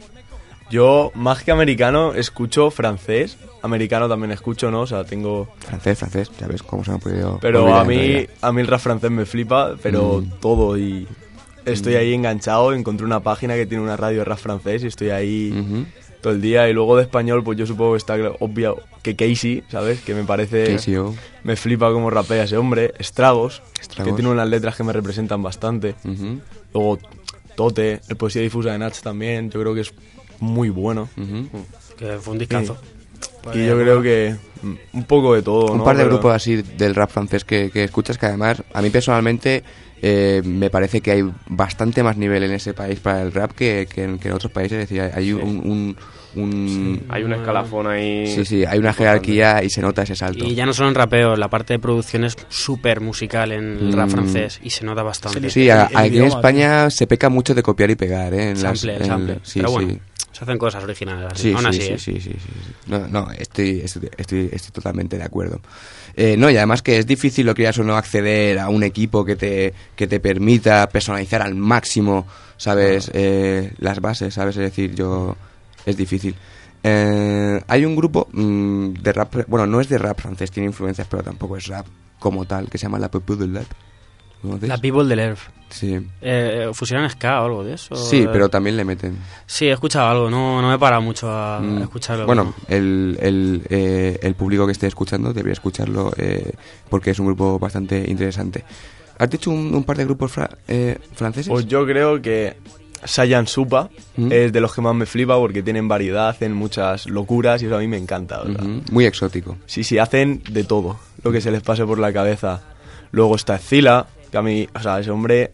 Yo, más que americano, escucho francés. Americano también escucho, ¿no? O sea, tengo... Francés, francés, ya ves cómo se me ha podido... Pero a mí, a mí el rap francés me flipa, pero mm. todo y... Estoy ahí enganchado, encontré una página que tiene una radio de rap francés y estoy ahí uh-huh. todo el día. Y luego de español, pues yo supongo que está obvio que Casey, ¿sabes? Que me parece... Casey, oh. Me flipa cómo rapea ese hombre. Estragos, Estragos, que tiene unas letras que me representan bastante. Uh-huh. Luego Tote, el Poesía Difusa de Nach también, yo creo que es muy bueno. Uh-huh. Que fue un discazo. Y, y yo creo que un poco de todo, Un ¿no? par de Pero... grupos así del rap francés que, que escuchas, que además, a mí personalmente... Eh, me parece que hay bastante más nivel en ese país para el rap que, que, en, que en otros países. Es decir, hay sí. un, un, un sí. hay un escalafón ahí. Sí, sí, hay una jerarquía y se nota ese salto. Y ya no solo en rapeo, la parte de producción es súper musical en el rap mm. francés y se nota bastante. Sí, a, aquí en España tío. se peca mucho de copiar y pegar, ¿eh? En sample, las, el en sample. El, sí, Pero bueno, sí. se hacen cosas originales. Así. Sí, Aún sí, así, sí, ¿eh? sí, sí, sí, sí. No, no, estoy, estoy, estoy, estoy totalmente de acuerdo. Eh, no, y además que es difícil, lo quieras o no, acceder a un equipo que te, que te permita personalizar al máximo, ¿sabes? Eh, las bases, ¿sabes? Es decir, yo... Es difícil. Eh, hay un grupo mmm, de rap... Bueno, no es de rap francés, tiene influencias, pero tampoco es rap como tal, que se llama La People de l'Herbe. La People de l'Herbe. Sí. Eh, ¿Fusionan ska o algo de eso? Sí, pero también le meten. Sí, he escuchado algo, no, no me he parado mucho a mm. escucharlo. Bueno, no. el, el, eh, el público que esté escuchando debería escucharlo eh, porque es un grupo bastante interesante. ¿Has dicho un, un par de grupos fra eh, franceses? Pues yo creo que Sayan Supa ¿Mm? es de los que más me flipa porque tienen variedad, hacen muchas locuras y eso a mí me encanta. ¿verdad? Uh-huh. Muy exótico. Sí, sí, hacen de todo, lo que se les pase por la cabeza. Luego está Zila, que a mí, o sea, ese hombre...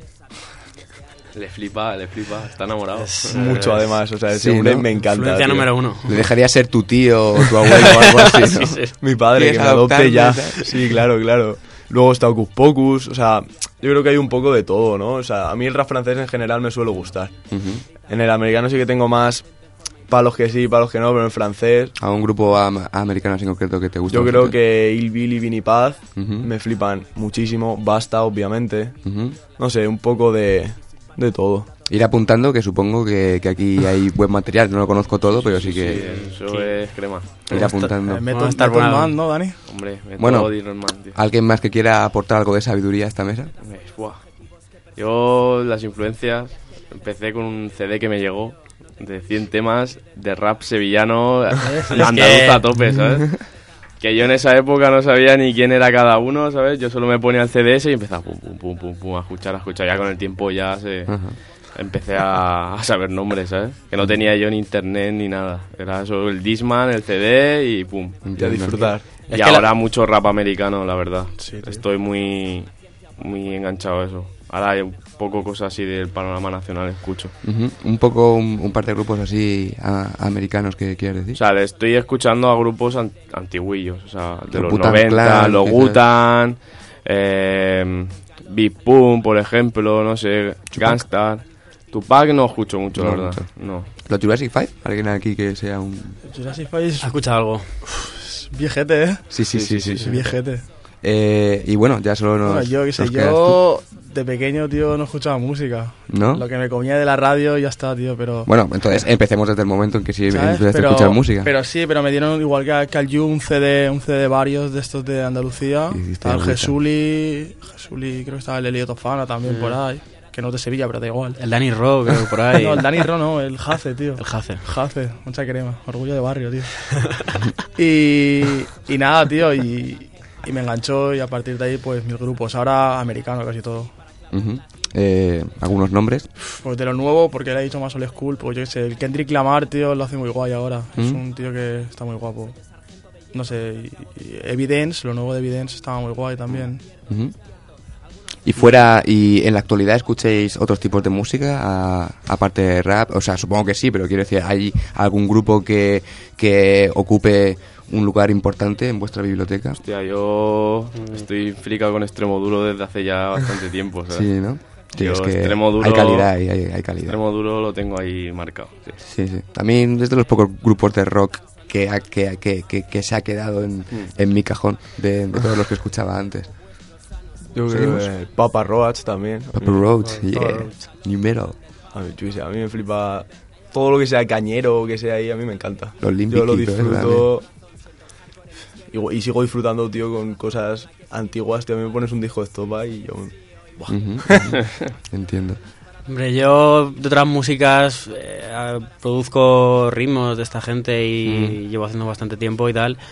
Le flipa, le flipa, está enamorado. Es mucho además, o sea, ese sí, hombre ¿no? me encanta. Influencia tío. número uno. Le dejaría ser tu tío o tu abuelo o algo así, ¿no? sí, sí. Mi padre, que me adopte ya. Sí, claro, claro. Luego está Hocus Pocus, o sea, yo creo que hay un poco de todo, ¿no? O sea, a mí el rap francés en general me suele gustar. Uh-huh. En el americano sí que tengo más Para los que sí, para los que no, pero en francés. ¿A un grupo am- americano en concreto que te gusta? Yo creo bastante? que Hillbilly, Vinny Paz Uh-huh. me flipan muchísimo. Basta, obviamente. Uh-huh. No sé, un poco de, de todo. Ir apuntando que supongo que, que aquí hay buen material. No lo conozco todo, pero sí que... Sí, eso es crema. Ir apuntando. Eh, Method, Method Man, ¿no, Dani? Hombre, Method Bueno, y Norman, tío. ¿alguien más que quiera aportar algo de sabiduría a esta mesa? Eh, buah. Yo, las influencias, empecé con un C D que me llegó de cien temas de rap sevillano, andaluz a tope, ¿sabes? Que yo en esa época no sabía ni quién era cada uno, ¿sabes? Yo solo me ponía el C D ese y empezaba pum, pum, pum, pum, pum, a escuchar, a escuchar. Ya con el tiempo ya se... Ajá. Empecé a, a saber nombres, ¿sabes? Que no tenía yo ni internet ni nada. Era solo el Discman, el C D y pum. Y a disfrutar. Y Es que ahora la- mucho rap americano, la verdad. Sí, tío. Estoy muy, muy enganchado a eso. Ahora hay un poco cosas así del panorama nacional, escucho. Uh-huh. Un poco, un, un par de grupos así a- americanos que quieres decir. O sea, le estoy escuchando a grupos an- antiguillos, o sea, de Los los Wu-Tang noventa, Clan, los quizás. Wu-Tang, eh, Big Pun, por ejemplo, no sé, Gangstar. Tupac no escucho mucho, No la verdad. mucho. No. ¿Los Jurassic Five? ¿Alguien aquí que sea un...? Jurassic Five es ¿Has escuchado algo? viejete, ¿eh? Sí, sí, sí, sí. Es sí. viejete. Eh, y bueno, ya solo nos... Bueno, yo qué sé, nos quedas yo de pequeño, tío, no escuchaba música. ¿No? Lo que me comía de la radio ya está, tío, pero... tú. Bueno, entonces empecemos desde el momento en que sí ¿sabes? empezaste pero, a escuchar música. Pero sí, pero me dieron igual que, a- que al Yu un C D, un C D varios de estos de Andalucía. Y dijiste, Estaba el "Agüita". Jesuli, Jesuli, creo que estaba el Elliot Ofana también por ahí. Que no es de Sevilla, pero da igual. El Danny Rock, creo, por ahí. No, el Dani Ro no, el Jace, tío. El Jace. Jace, mucha crema, orgullo de barrio, tío. y, y nada, tío, y, y me enganchó y a partir de ahí, pues mis grupos. Ahora americano casi todo. Ujú. Eh, ¿Algunos nombres? Pues de lo nuevo, porque le he dicho más old school, pues yo qué sé, el Kendrick Lamar, tío, lo hace muy guay ahora. Es ¿Mm? un tío que está muy guapo. No sé, y- y Evidence, lo nuevo de Evidence estaba muy guay también. Ujú. Y fuera, y en la actualidad escuchéis otros tipos de música, a- aparte de rap, o sea, supongo que sí, pero quiero decir, ¿hay algún grupo que, que ocupe un lugar importante en vuestra biblioteca? Hostia, yo estoy fricado con Extremo Duro desde hace ya bastante tiempo, ¿sabes? Sí, ¿no? Sí, Yo es que Extremo Duro, hay calidad, hay, hay, hay calidad. Extremo Duro lo tengo ahí marcado, sí. Sí, sí. También es de los pocos grupos de rock que, ha- que, que, que, que se ha quedado en, en mi cajón de, de todos los que escuchaba antes. Yo creo ¿Seguimos? que Papa Roach también. Papa Roach, yeah. Papa Roach. New Metal. A mí, yo qué sé, a mí me flipa todo lo que sea cañero o que sea ahí, a mí me encanta. Los Limp Yo lo Bizkit, ¿eh? disfruto y, y sigo disfrutando, tío, con cosas antiguas. Tío, a mí me pones un disco de estopa y yo... buah. Ujú, ujú. Entiendo. Hombre, yo de otras músicas eh, produzco ritmos de esta gente y Mm. llevo haciendo bastante tiempo y tal.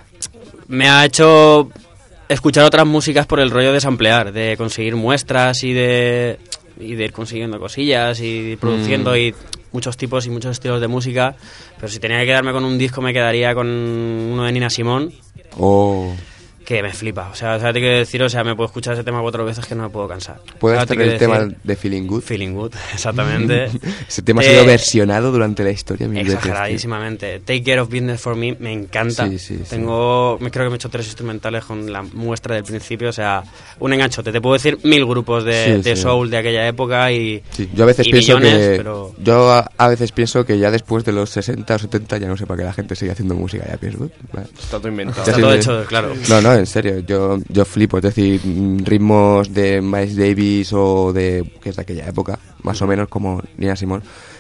Me ha hecho escuchar otras músicas por el rollo de samplear, de conseguir muestras y de, y de ir consiguiendo cosillas y ir produciendo Mm. y muchos tipos y muchos estilos de música. Pero si tenía que quedarme con un disco me quedaría con uno de Nina Simone. Oh. Que me flipa, o sea, ¿sabes qué quiero decir? O sea, me puedo escuchar ese tema cuatro veces que no me puedo cansar. ¿Puedes ¿Sabes qué tener el quiero tema decir? de Feeling Good? Feeling Good, exactamente. Ese tema ha Eh, sido versionado durante la historia mil veces. tío. Exageradísimamente. Take Care of Business for Me me encanta. Sí, sí, sí. Tengo, me creo que me he hecho tres instrumentales con la muestra del principio, o sea, un enganchote. Te puedo decir mil grupos de, Sí, de sí. soul de aquella época y, Sí, yo a veces y pienso millones, que pero yo a, a veces pienso que ya después de los sesenta o setenta ya no sé para qué la gente sigue haciendo música, ya pienso. "Uh, vale". Está todo inventado. está Ya todo sí, hecho, claro. No, no, en serio, yo yo flipo, es decir, mm, ritmos de Miles Davis o de que es de aquella época, más o menos como Nina Simone,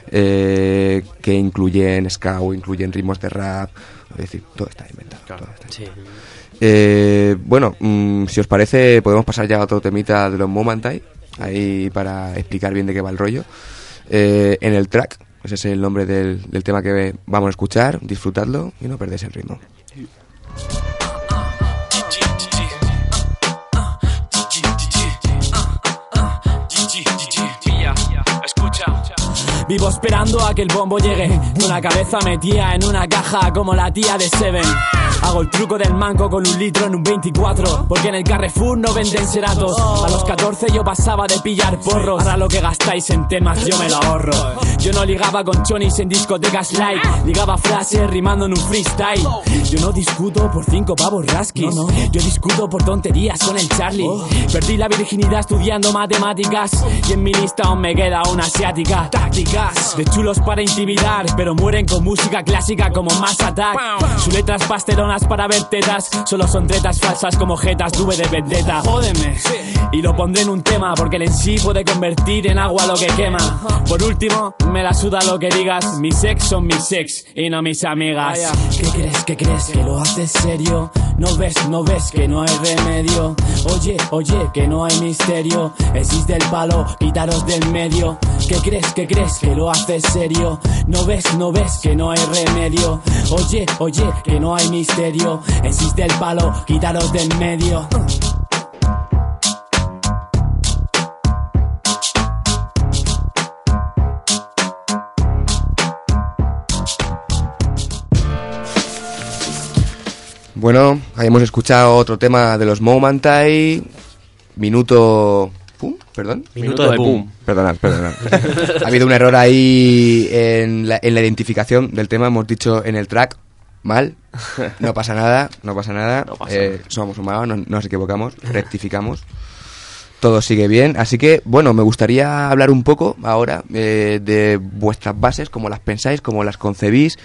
eh, que incluyen ska o incluyen ritmos de rap, es decir, todo está inventado. Claro. todo está Sí. Eh, bueno, mm, si os parece, podemos pasar ya a otro temita de los Momentai, ahí para explicar bien de qué va el rollo. Eh, en el track, ese es el nombre del, del tema que vamos a escuchar, disfrutadlo y no perdéis el ritmo. Vivo esperando a que el bombo llegue, con la cabeza metida en una caja como la tía de Seven. Hago el truco del manco con un litro en un veinticuatro, porque en el Carrefour no venden ceratos. A los catorce yo pasaba de pillar porros, ahora lo que gastáis en temas yo me lo ahorro. Yo no ligaba con chonis en discotecas light, ligaba frases rimando en un freestyle. Yo no discuto por cinco pavos rasquis. No, no. Yo discuto por tonterías con el Charlie. Oh. Perdí la virginidad estudiando matemáticas y en mi lista aún me queda una asiática. Tácticas de chulos para intimidar, pero mueren con música clásica como Mass Attack. Sus letras pastelonas para ver tetas solo son tretas falsas como jetas de V de vendetta. Jódeme. Y lo pondré en un tema porque el en sí puede convertir en agua lo que quema. Por último, me la suda lo que digas. Mis ex son mis ex y no mis amigas. ¿Qué crees, qué crees? Que lo haces serio. No ves, no ves que no hay remedio. Oye, oye, que no hay misterio. Existe el palo, quitaros del medio. ¿Qué crees, qué crees? Que lo haces serio. No ves, no ves que no hay remedio. Oye, oye, que no hay misterio. Existe el palo, quitaros del medio. Bueno, ahí hemos escuchado otro tema de los Moumantai. Minuto... ¿Pum? ¿Perdón? Minuto, Minuto de pum. pum. Perdonad, perdonad. Ha habido un error ahí en la, en la identificación del tema. Hemos dicho en el track mal. No pasa nada, no pasa nada. No pasa eh, nada. Somos humanos, no, nos equivocamos, rectificamos. Todo sigue bien. Así que, bueno, me gustaría hablar un poco ahora eh, de vuestras bases, cómo las pensáis, cómo las concebís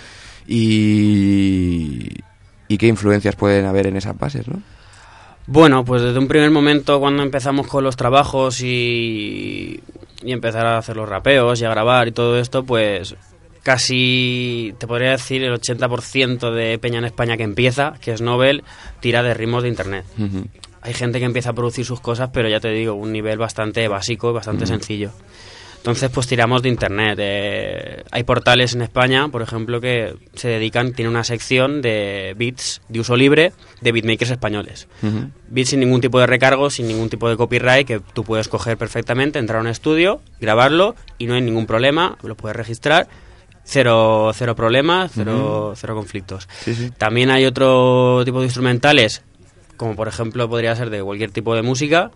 y... ¿Y qué influencias pueden haber en esas bases, no? Bueno, pues desde un primer momento cuando empezamos con los trabajos y, y empezar a hacer los rapeos y a grabar y todo esto, pues casi, te podría decir, el ochenta por ciento de peña en España que empieza, que es Nobel, tira de ritmos de internet. Uh-huh. Hay gente que empieza a producir sus cosas, pero ya te digo, un nivel bastante básico y bastante uh-huh. sencillo. Entonces, pues tiramos de internet. Eh, hay portales en España, por ejemplo, que se dedican, tiene una sección de beats de uso libre de beatmakers españoles. Uh-huh. Beats sin ningún tipo de recargo, sin ningún tipo de copyright, que tú puedes coger perfectamente, entrar a un estudio, grabarlo y no hay ningún problema, lo puedes registrar. Cero, cero problemas, cero, uh-huh. cero conflictos. Sí, sí. También hay otro tipo de instrumentales, como por ejemplo podría ser de cualquier tipo de música,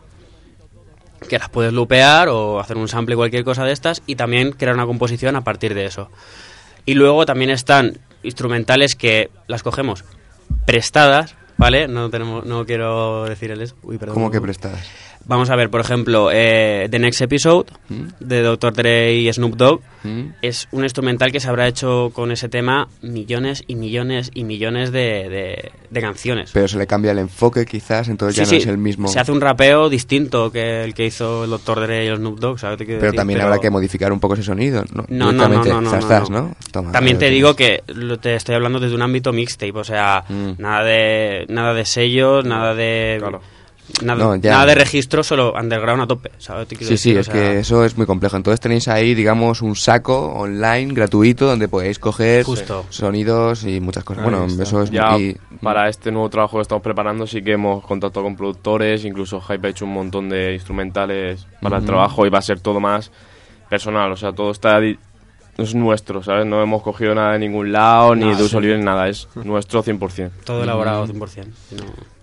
que las puedes lupear o hacer un sample, cualquier cosa de estas, y también crear una composición a partir de eso. Y luego también están instrumentales que las cogemos prestadas, ¿vale? No tenemos, no quiero decir el es. Uy, perdón. ¿Cómo que prestadas? Vamos a ver, por ejemplo, eh, The Next Episode, ¿Mm? de doctor Dre y Snoop Dogg, ¿Mm? es un instrumental que se habrá hecho con ese tema millones y millones y millones de, de, de canciones. Pero se le cambia el enfoque quizás, entonces sí, ya sí, no es el mismo. Se hace un rapeo distinto que el que hizo el doctor Dre y el Snoop Dogg, ¿sabes? Pero decir? también Pero... habrá que modificar un poco ese sonido, ¿no? No, no, no, no, no, zastás, no, no. ¿no? Toma, también te digo que lo, te estoy hablando desde un ámbito mixtape, o sea, mm. nada de nada de sellos, nada de... Claro. Nada, no, nada de registro, solo underground a tope, ¿sabes? Sí, decir, sí, es sea... que eso es muy complejo. Entonces tenéis ahí, digamos, un saco online gratuito donde podéis coger Justo. sonidos y muchas cosas. Ahí bueno, está. Eso es ya muy... Para este nuevo trabajo que estamos preparando sí que hemos contactado con productores, incluso Hype ha hecho un montón de instrumentales para uh-huh. el trabajo y va a ser todo más personal, o sea, todo está... Di- es nuestro, ¿sabes? No hemos cogido nada de ningún lado, ni no, de uso libre, ni nada. Es nuestro cien por ciento. Todo elaborado cien por ciento. No.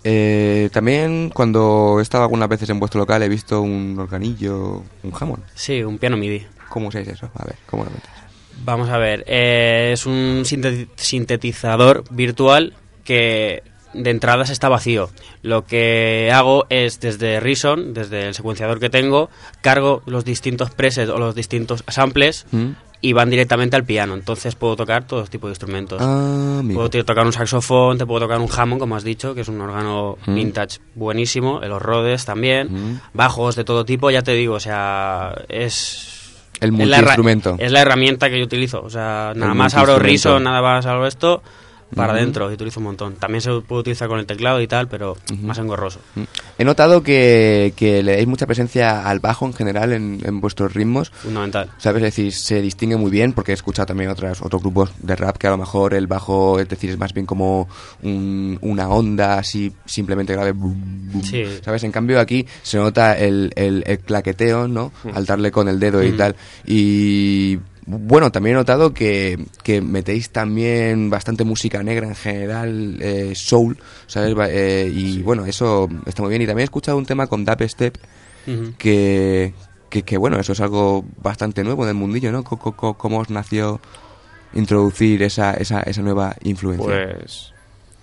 Eh, también cuando he estado algunas veces en vuestro local he visto un organillo, un Hammond. Sí, un piano MIDI. ¿Cómo usáis eso? A ver, ¿cómo lo metes? Vamos a ver. Eh, es un sintetizador virtual que de entradas está vacío. Lo que hago es desde Reason, desde el secuenciador que tengo, cargo los distintos presets o los distintos samples ¿Mm? y van directamente al piano. Entonces puedo tocar todo tipo de instrumentos. Ah, puedo tocar un saxofón, te puedo tocar un Hammond, como has dicho, que es un órgano ¿Mm? vintage buenísimo, los Rhodes también, ¿Mm? bajos de todo tipo, ya te digo, o sea, es... El multiinstrumento. Es la, es la herramienta que yo utilizo, o sea, nada más abro Reason, nada más abro esto... para adentro, uh-huh. y utilizo un montón. También se puede utilizar con el teclado y tal, pero uh-huh. más engorroso. Uh-huh. He notado que, que le dais mucha presencia al bajo en general en, en vuestros ritmos. Fundamental. ¿Sabes? Es decir, se distingue muy bien, porque he escuchado también otras, otros grupos de rap que a lo mejor el bajo, es decir, es más bien como un, una onda así, simplemente grave. Sí. ¿Sabes? En cambio aquí se nota el, el, el claqueteo, ¿no? Uh-huh. Al darle con el dedo uh-huh. y tal. Y... bueno, también he notado que, que metéis también bastante música negra en general, eh, soul, ¿sabes? Eh, y sí. bueno, eso está muy bien. Y también he escuchado un tema con Dubstep, uh-huh. que, que, que bueno, eso es algo bastante nuevo en el mundillo, ¿no? ¿Cómo, cómo os nació introducir esa, esa, esa nueva influencia? Pues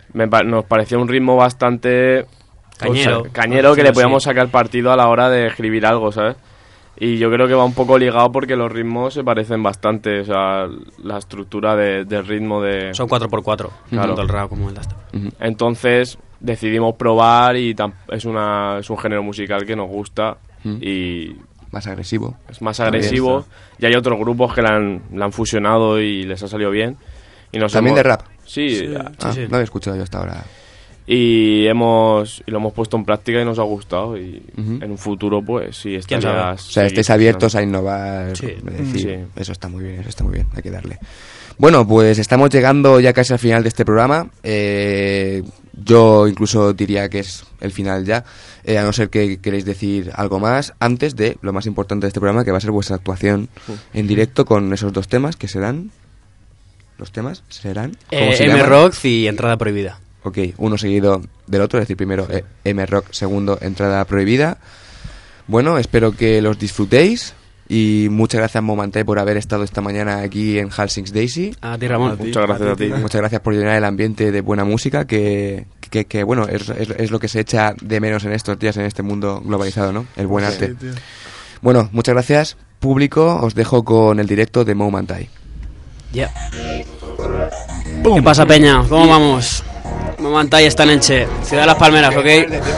me, nos parecía un ritmo bastante... Cañero. O sea, cañero, que le podíamos sacar partido a la hora de escribir algo, ¿sabes? Y yo creo que va un poco ligado porque los ritmos se parecen bastante, o sea, la estructura de, del ritmo de... Son cuatro por cuatro, claro. Tanto el rap como el dasta. Uh-huh. Entonces decidimos probar y tam- es, una, es un género musical que nos gusta uh-huh. y... Más agresivo. Es más agresivo y hay otros grupos que la han, la han fusionado y les ha salido bien. Y nos ¿También hemos... de rap? Sí, sí, ah, sí, sí. No había escuchado yo hasta ahora. Y hemos y lo hemos puesto en práctica y nos ha gustado y uh-huh. en un futuro pues sí ¿Quién sabe? estaría... O sea, estáis abiertos a innovar, sí. es decir, sí. Eso está muy bien, eso está muy bien, hay que darle. Bueno, pues estamos llegando ya casi al final de este programa. Eh, yo incluso diría que es el final ya, eh, a no ser que queréis decir algo más antes de lo más importante de este programa, que va a ser vuestra actuación uh-huh. en directo con esos dos temas que serán... ¿Los temas serán? Eh, M-Rock y Entrada Prohibida. Ok, uno seguido del otro, es decir, primero eh, M-Rock, segundo Entrada Prohibida. Bueno, espero que los disfrutéis y muchas gracias Momantay por haber estado esta mañana aquí en Hall Six Daisy. A ti, Ramón. A ti, muchas gracias a ti. Muchas gracias por llenar el ambiente de buena música que, que, que bueno, es, es, es lo que se echa de menos en estos días, en este mundo globalizado, ¿no? El buen arte. Sí, bueno, muchas gracias, público. Os dejo con el directo de Momantay. Ya. Yeah. ¿Qué pasa, Peña? ¿Cómo yeah. vamos? Momantay está en Elche, Ciudad de las Palmeras, ¿ok?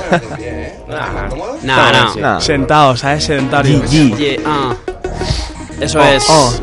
No, no, no. Sentados, ¿sabes? Sedentarios. Yeah, uh. Eso oh, es. Oh.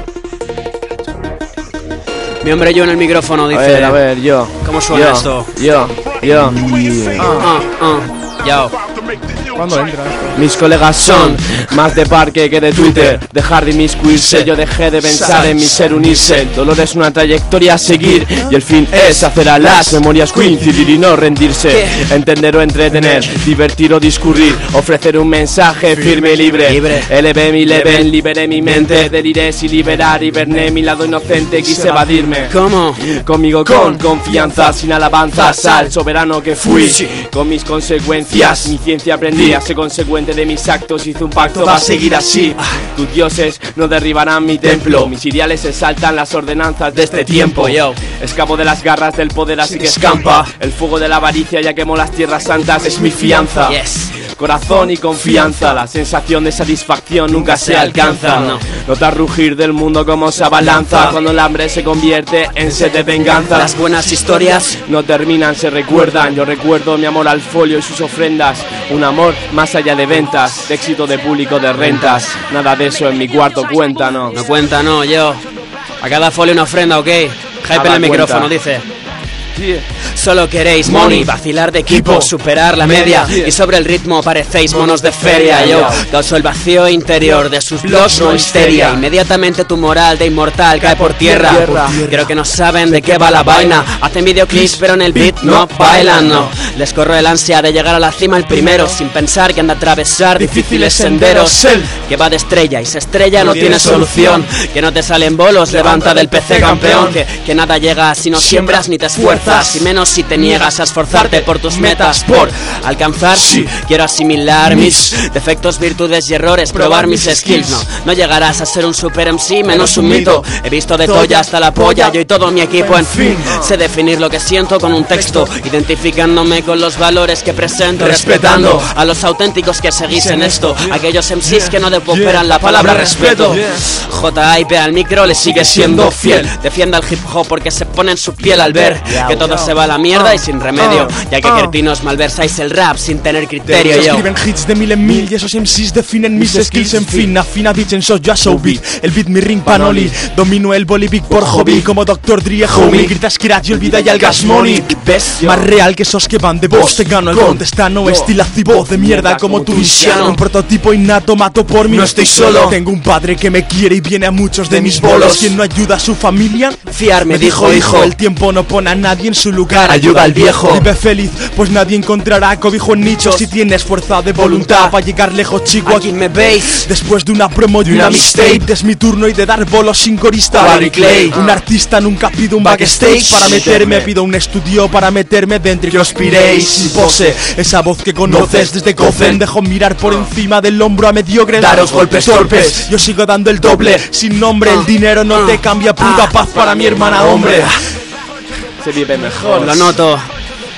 Mi hombre yo en el micrófono dice... A ver, a ver, yo. ¿Cómo suena yo, esto? Yo, yo. Yeah. Uh, uh, uh. Yo. ¿Cuándo entra? Mis colegas son más de parque que de Twitter. Dejar de inmiscuirse, yo dejé de pensar en mi ser unirse. El dolor es una trayectoria a seguir y el fin es hacer a las memorias coincidir y no rendirse. Entender o entretener, divertir o discurrir, ofrecer un mensaje firme y libre. Elevé mi level, liberé mi mente, deliré sin liberar, hiberné mi lado inocente, quise evadirme. ¿Cómo? Conmigo con confianza, sin alabanzas al soberano que fui. Con mis consecuencias, mi ciencia aprendí a ser consecuente de mis actos, hice un pacto, va a seguir así. Tus dioses no derribarán mi templo, mis ideales exaltan las ordenanzas de este tiempo. Yo escapo de las garras del poder, así que escampa. El fuego de la avaricia ya quemó las tierras santas, es mi fianza. Yes. Corazón y confianza, la sensación de satisfacción nunca se alcanza. No. Notar rugir del mundo como se abalanza cuando el hambre se convierte en sed de venganza. Las buenas historias no terminan, se recuerdan. Yo recuerdo mi amor al folio y sus ofrendas. Un amor más allá de ventas, de éxito, de público, de rentas. Nada de eso en mi cuarto cuenta, no. No cuenta, no, yo. A cada folio una ofrenda, ok. Hype en el micrófono, dice. Yeah. Solo queréis money, vacilar de equipo, superar la media, yeah. Y sobre el ritmo parecéis monos de feria. Yo causo el vacío interior de sus blogs, no histeria. Inmediatamente tu moral de inmortal cae por tierra. Creo que no saben de qué va la vaina. Hacen videoclips pero en el beat no bailan, no. Les corro el ansia de llegar a la cima el primero, sin pensar que han de atravesar difíciles senderos. Que va de estrella y se estrella no tiene solución. Que no te salen bolos, levanta del P C campeón. Que, que nada llega si no siembras ni te esfuerzas, y menos si te niegas a esforzarte por tus metas, por alcanzar. Sí. Quiero asimilar mis defectos, virtudes y errores, probar mis skills. No, no llegarás a ser un super M C, menos un mito. He visto de Toya hasta la polla, yo y todo mi equipo, en fin. Sé definir lo que siento con un texto, identificándome con los valores que presento, respetando a los auténticos que seguís en esto, aquellos M Cs que no depoperan la palabra respeto. J I P al micro le sigue siendo fiel, defienda el hip hop porque se pone en su piel al ver que todo se va a la mierda y sin remedio, ya que cretinos malversáis el rap sin tener criterio. Yo escriben hits de mil en mil y esos M Cs definen mis skills, en fin. Afina bitch en show, yo a show beat. El beat mi ring panoli, domino el bolivic por hobby, como doctor Dre homie. Gritas Kirat y olvida ya el gas money. ¿Ves? Más real que esos que van de voz. Te gano el contestano, estilo activo de mierda como tu Luciano. Un prototipo innato, mato por mí, no estoy solo. Tengo un padre que me quiere y viene a muchos de mis bolos. Quien no ayuda a su familia, fiar me dijo hijo. El tiempo no pone a nadie en su lugar, ayuda al viejo. Vive feliz, pues nadie encontrará cobijo en nichos. Si tienes fuerza de voluntad para llegar lejos, chico. Aquí me veis después de una promo y una mixtape. Es mi turno y de dar bolos sin corista. Barry Clay. Un artista nunca pido un backstage para meterme, pido un estudio para meterme dentro y que os piréis sin pose. Esa voz que conoces desde Cozen, dejo mirar por encima del hombro a mediocres, daros golpes torpes. Yo sigo dando el doble, sin nombre. El dinero no te cambia, puta paz para mi hermana, hombre. Se vive mejor. Lo noto.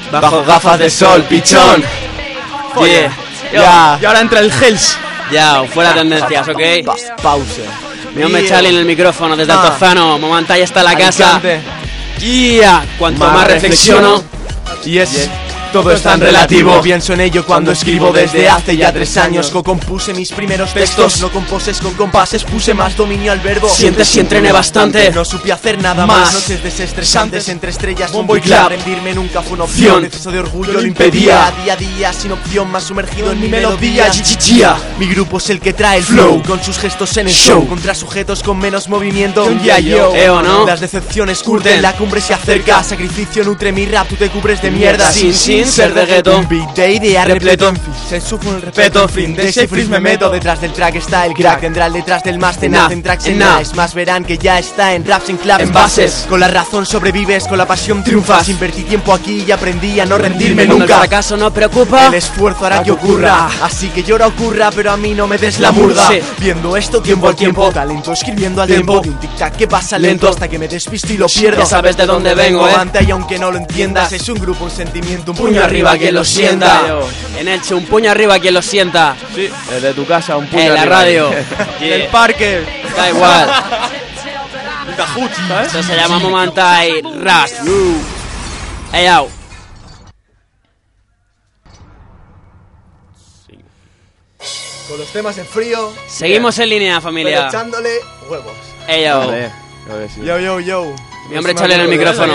bajo gafas de sol, pichón. Yeah. Ya. Y ahora entra el Hells. Ya, fuera tendencias, ¿ok? Pa pause. Mi hombre Yeah. Charlie en el micrófono desde Ah. Altozano. Momantalla está la casa. Alicante. Yeah. Cuanto más, Más reflexiono. Y es... Yeah. Todo es tan relativo, pienso en ello cuando escribo desde hace ya tres años. Co-compuse mis primeros textos, no composes con compases, puse más dominio al verbo. Sientes si entrené bastante. No supe hacer nada Más. más, noches desestresantes entre estrellas, Bombo y clap. clap. Rendirme nunca fue una opción, exceso de orgullo lo impedía. impedía. Día a día, sin opción, más sumergido en mi melodía. melodía. Chichichía. Mi grupo es el que trae el flow, con sus gestos en el show, contra sujetos con menos movimiento. Ya, yo. Eh, ¿o no? Las decepciones curten, la cumbre se acerca. Sacrificio nutre mi rap, tú te cubres de mierda. Sin, sin ser de gueto. Un beat de idea repleto. Se sufre el respeto, fin de ese freeze me meto. Detrás del track está el crack, tendrá el detrás del más tenaz. En tracks en nada, es más verán que ya está en raps, en claves, en bases. Con la razón sobrevives, con la pasión triunfas. Invertí tiempo aquí y aprendí a no rendirme Cuando nunca. el fracaso no preocupa, El esfuerzo hará que ocurra. Así que llora ocurra, pero a mí no me des la murga. Sí. Viendo esto tiempo al tiempo, talento escribiendo al Tiempo. tiempo. Y un tic tac que pasa lento, Lento. hasta que me despisto y lo pierdo. Ya sabes de dónde vengo, eh. Levanta y aunque no lo entiendas, es un grupo, un sentimiento, un puño arriba quien lo sienta. En Elche, un puño arriba quien lo sienta. Sí, desde tu casa, un puño En la arriba. radio. En el parque. Da igual. Cajut, ¿sabes? Esto se llama Momentai Ras. Ey, au. Con los temas en frío. Seguimos en línea, Pero familia. echándole huevos. Ey, au. Joder, joder, sí. Yo, yo, yo. Mi hombre, échale en el micrófono.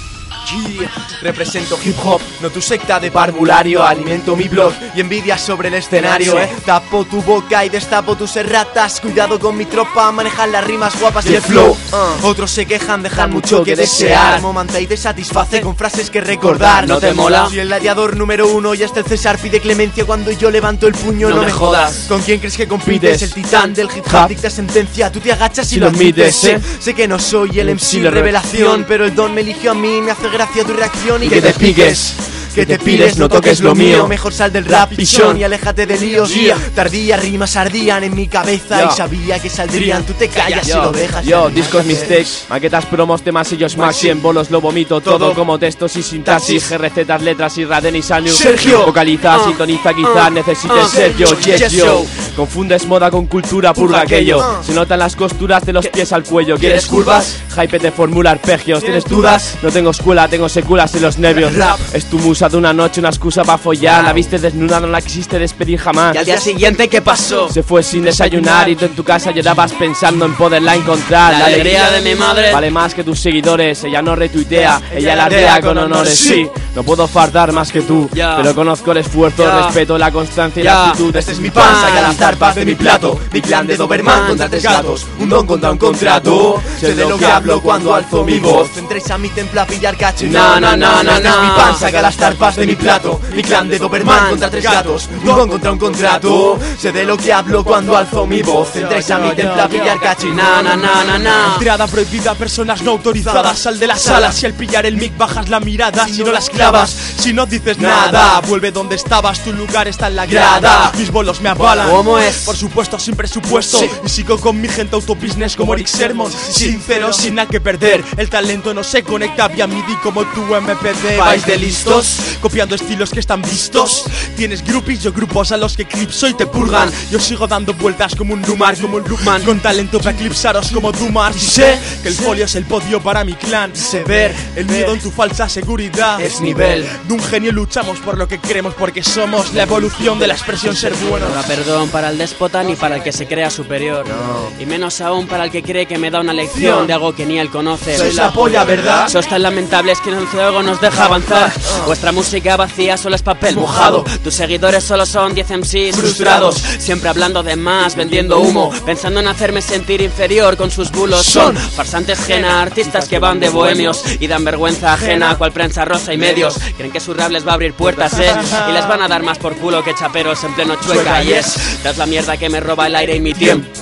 Yeah. Represento hip hop, no tu secta de parvulario. Alimento mi blog y envidia sobre el escenario, eh. Tapo tu boca y destapo tus erratas. Cuidado con mi tropa, manejan las rimas guapas y el flow. uh. Otros se quejan, dejan mucho que desear. Momantay te satisface con frases que recordar. ¿No te mola? Y el gladiador número uno y hasta el César pide clemencia cuando yo levanto el puño. No No, me me jodas. ¿Con quién crees que compites? El titán del hip hop dicta sentencia. Tú te agachas y Si lo lo admites, admites. eh. Sé, sé que no soy el M C la revelación, pero el don me eligió a mí. Me hace gracia tu reacción y, Y que, que te te piques. Que te pides, no toques lo mío. Mejor sal del rap, pichón, y aléjate de líos. Yeah. Tardía, rimas ardían en mi cabeza Yo. y sabía que saldrían. Tú te callas y lo dejas. Yo, salir. discos mistakes, maquetas promos, temas sellos maxi, en bolos lo vomito todo, Todo. como textos y sintaxis, Taxis. recetas, letras y Raden y Sanu. Sergio. Vocaliza, Ah. sintoniza, quizá Ah. necesites Ah. ser yo, yes, Yes, yo. yo. Confundes moda con cultura, purga Purga aquello. aquello. Ah. Se notan las costuras de los pies al cuello. ¿Quieres ¿Quieres curvas? Hype te formula arpegios. ¿Tienes ¿Tienes dudas? No tengo escuela, tengo secuelas en los nervios. Rap. Es tu musa de una noche, una excusa para follar. La viste desnuda, no la quisiste despedir jamás. Y al día siguiente, ¿qué pasó? Se fue sin desayunar y tú en tu casa llorabas pensando en poderla encontrar. La alegría de mi madre vale más que tus seguidores. Ella no retuitea, ella alardea con honores. Sí, no puedo fardar más que tú, Ya. pero conozco el esfuerzo, Ya. respeto, la constancia y Ya. la actitud. Este es mi pan, saca las tarpas de mi plato. Mi clan de Doberman contra tres gatos. Un don contra un contrato. Sé de lo que hablo cuando alzo mi voz. Entréis a mi templo a pillar cacho. No, no, no, no, Este es no. mi pan, saca las tarpas de mi plato. Mi clan de Doberman contra tres gatos. Un don contra un contrato. Sé de lo que hablo cuando alzo mi voz. Entréis a mi templo a pillar cacho. Na, na, na, na, na. Entrada prohibida a personas no autorizadas. Sal de la sala, si al pillar el mic bajas la mirada. Si no las clavas, si no dices nada, vuelve donde estabas, tu lugar está en la grada. Mis bolos me avalan. ¿Cómo es? Por supuesto, sin presupuesto. Sí. Y sigo con mi gente autobusiness como Eric Sermon. Sincero, sin nada que perder. El talento no se conecta vía MIDI como tu M P D. ¿Vais de listos? Copiando estilos que están vistos. Tienes groupies, yo grupos a los que eclipso y te purgan. Yo sigo dando vueltas como un Lumar, como un Loopman. Con talento para eclipsaros como Dumar. Y sé que el folio es el podio para mi clan. Sé ver El miedo en tu falsa seguridad es nivel. de un genio luchamos por lo que queremos porque somos la evolución de la expresión ser buenos. No habrá perdón para el déspota ni para el que se crea superior. Y menos aún para el que cree que me da una lección de algo que ni él conoce. Sois la polla, ¿verdad? Sos tan lamentables que el ciego nos deja avanzar. Vuestra música vacía solo es papel mojado. Tus seguidores solo son diez M Cs frustrados. Siempre hablando de más, vendiendo humo, pensando en hacerme sentir inferior con sus bulos. Son farsantes jena, artistas que van de bohemios y dan vergüenza ajena, cual prensa rosa y medios. Creen que su rap les va a abrir puertas, eh, y les van a dar más por culo que chaperos en pleno Chueca. Y es, tras la mierda que me roba el aire y mi tiempo.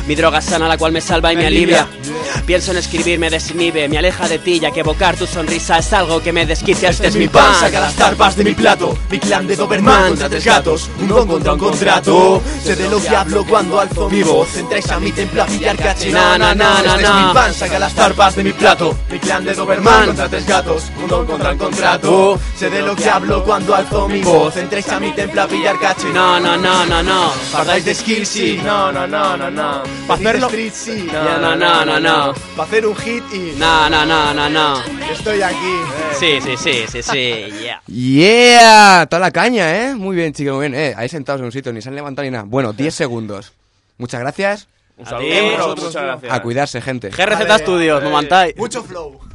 Mi droga sana la cual me salva y me alivia. Pienso en escribir, me desinhibe, me aleja de ti, ya que evocar tu sonrisa es algo que me desquicia. Este es mi pan, saca las tarpas de mi plato. Mi clan de Doberman contra tres gatos, un don contra un contrato. Sé de lo que hablo cuando alzo mi voz. Entráis a mi templo a pillar caché. Na, na, na, na, Este es na. mi pan, saca las tarpas de mi plato. Mi clan de Doberman contra tres gatos, un don contra un contrato. Sé de lo que hablo cuando alzo mi voz. Entráis a mi templo a pillar caché. No, no, no, no, no. Partáis de skills, sí. No, no, no, no, no. Pa' hacerlo- Street, sí. Ya, no, no, no, no. Para hacer un hit y No, no, no, no, no. estoy aquí. Sí, sí, sí, sí, sí, yeah. ¡Yeah! Toda la caña, ¿eh? Muy bien, chicos, muy bien. Eh, ahí sentados en un sitio, ni se han levantado ni nada. Bueno, diez segundos. Muchas gracias. Un saludo Adiós. a vosotros, muchas gracias. A cuidarse, gente. G R Z Studios, Momantai. Mucho flow.